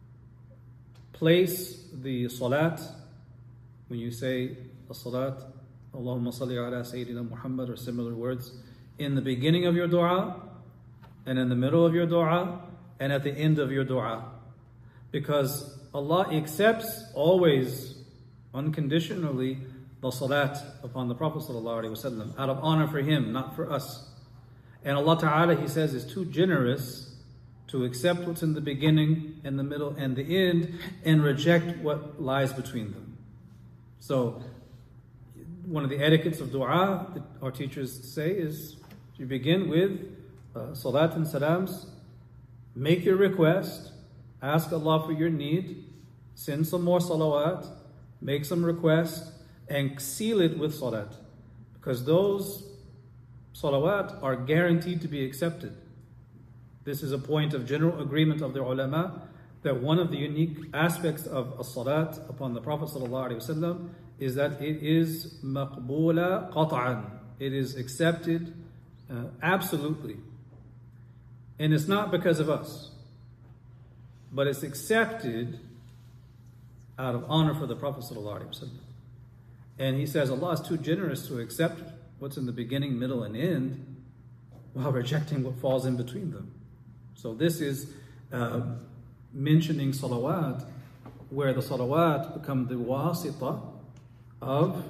S1: place the salat, when you say a salat, Allahumma salli ala Sayyidina Muhammad, or similar words, in the beginning of your dua, and in the middle of your dua, and at the end of your dua. Because Allah accepts always, unconditionally, the salat upon the Prophet ﷺ, out of honor for him, not for us. And Allah Ta'ala, he says, is too generous to accept what's in the beginning, and the middle, and the end, and reject what lies between them. So, one of the etiquettes of dua that our teachers say is, you begin with uh, salat and salams, make your request, ask Allah for your need, send some more salawat, make some request, and seal it with salat. Because those salawat are guaranteed to be accepted. This is a point of general agreement of the ulama, that one of the unique aspects of a salat upon the Prophet ﷺ is that it is maqboola qat'an. It is accepted uh, absolutely. And it's not because of us, but it's accepted out of honor for the Prophet ﷺ. And he says Allah is too generous to accept what's in the beginning, middle, and end, while rejecting what falls in between them. So this is uh, mentioning salawat where the salawat become the wasita of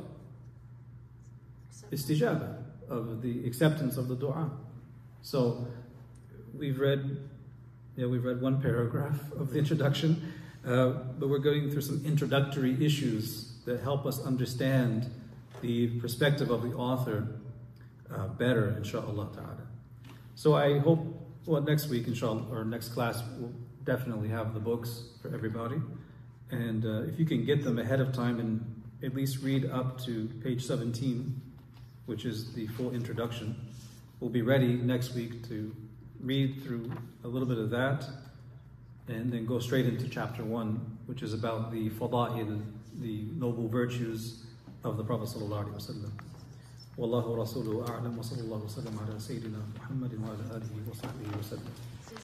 S1: istijaba, of the acceptance of the dua. So we've read, yeah, we've read one paragraph of the introduction, uh, but we're going through some introductory issues that help us understand the perspective of the author uh, better, inshallah ta'ala. So I hope, well, next week, inshallah, or next class, we'll definitely have the books for everybody. And uh, if you can get them ahead of time and at least read up to page seventeen, which is the full introduction, we'll be ready next week to read through a little bit of that and then go straight into chapter one, which is about the fada'il, the noble virtues of the Prophet sallallahu alaihi wasallam. Wallahu rasuluhu a'lam wa sallallahu wa sallam ala sayyidina Muhammadin wa ala alihi wa sahbihi wa sallam.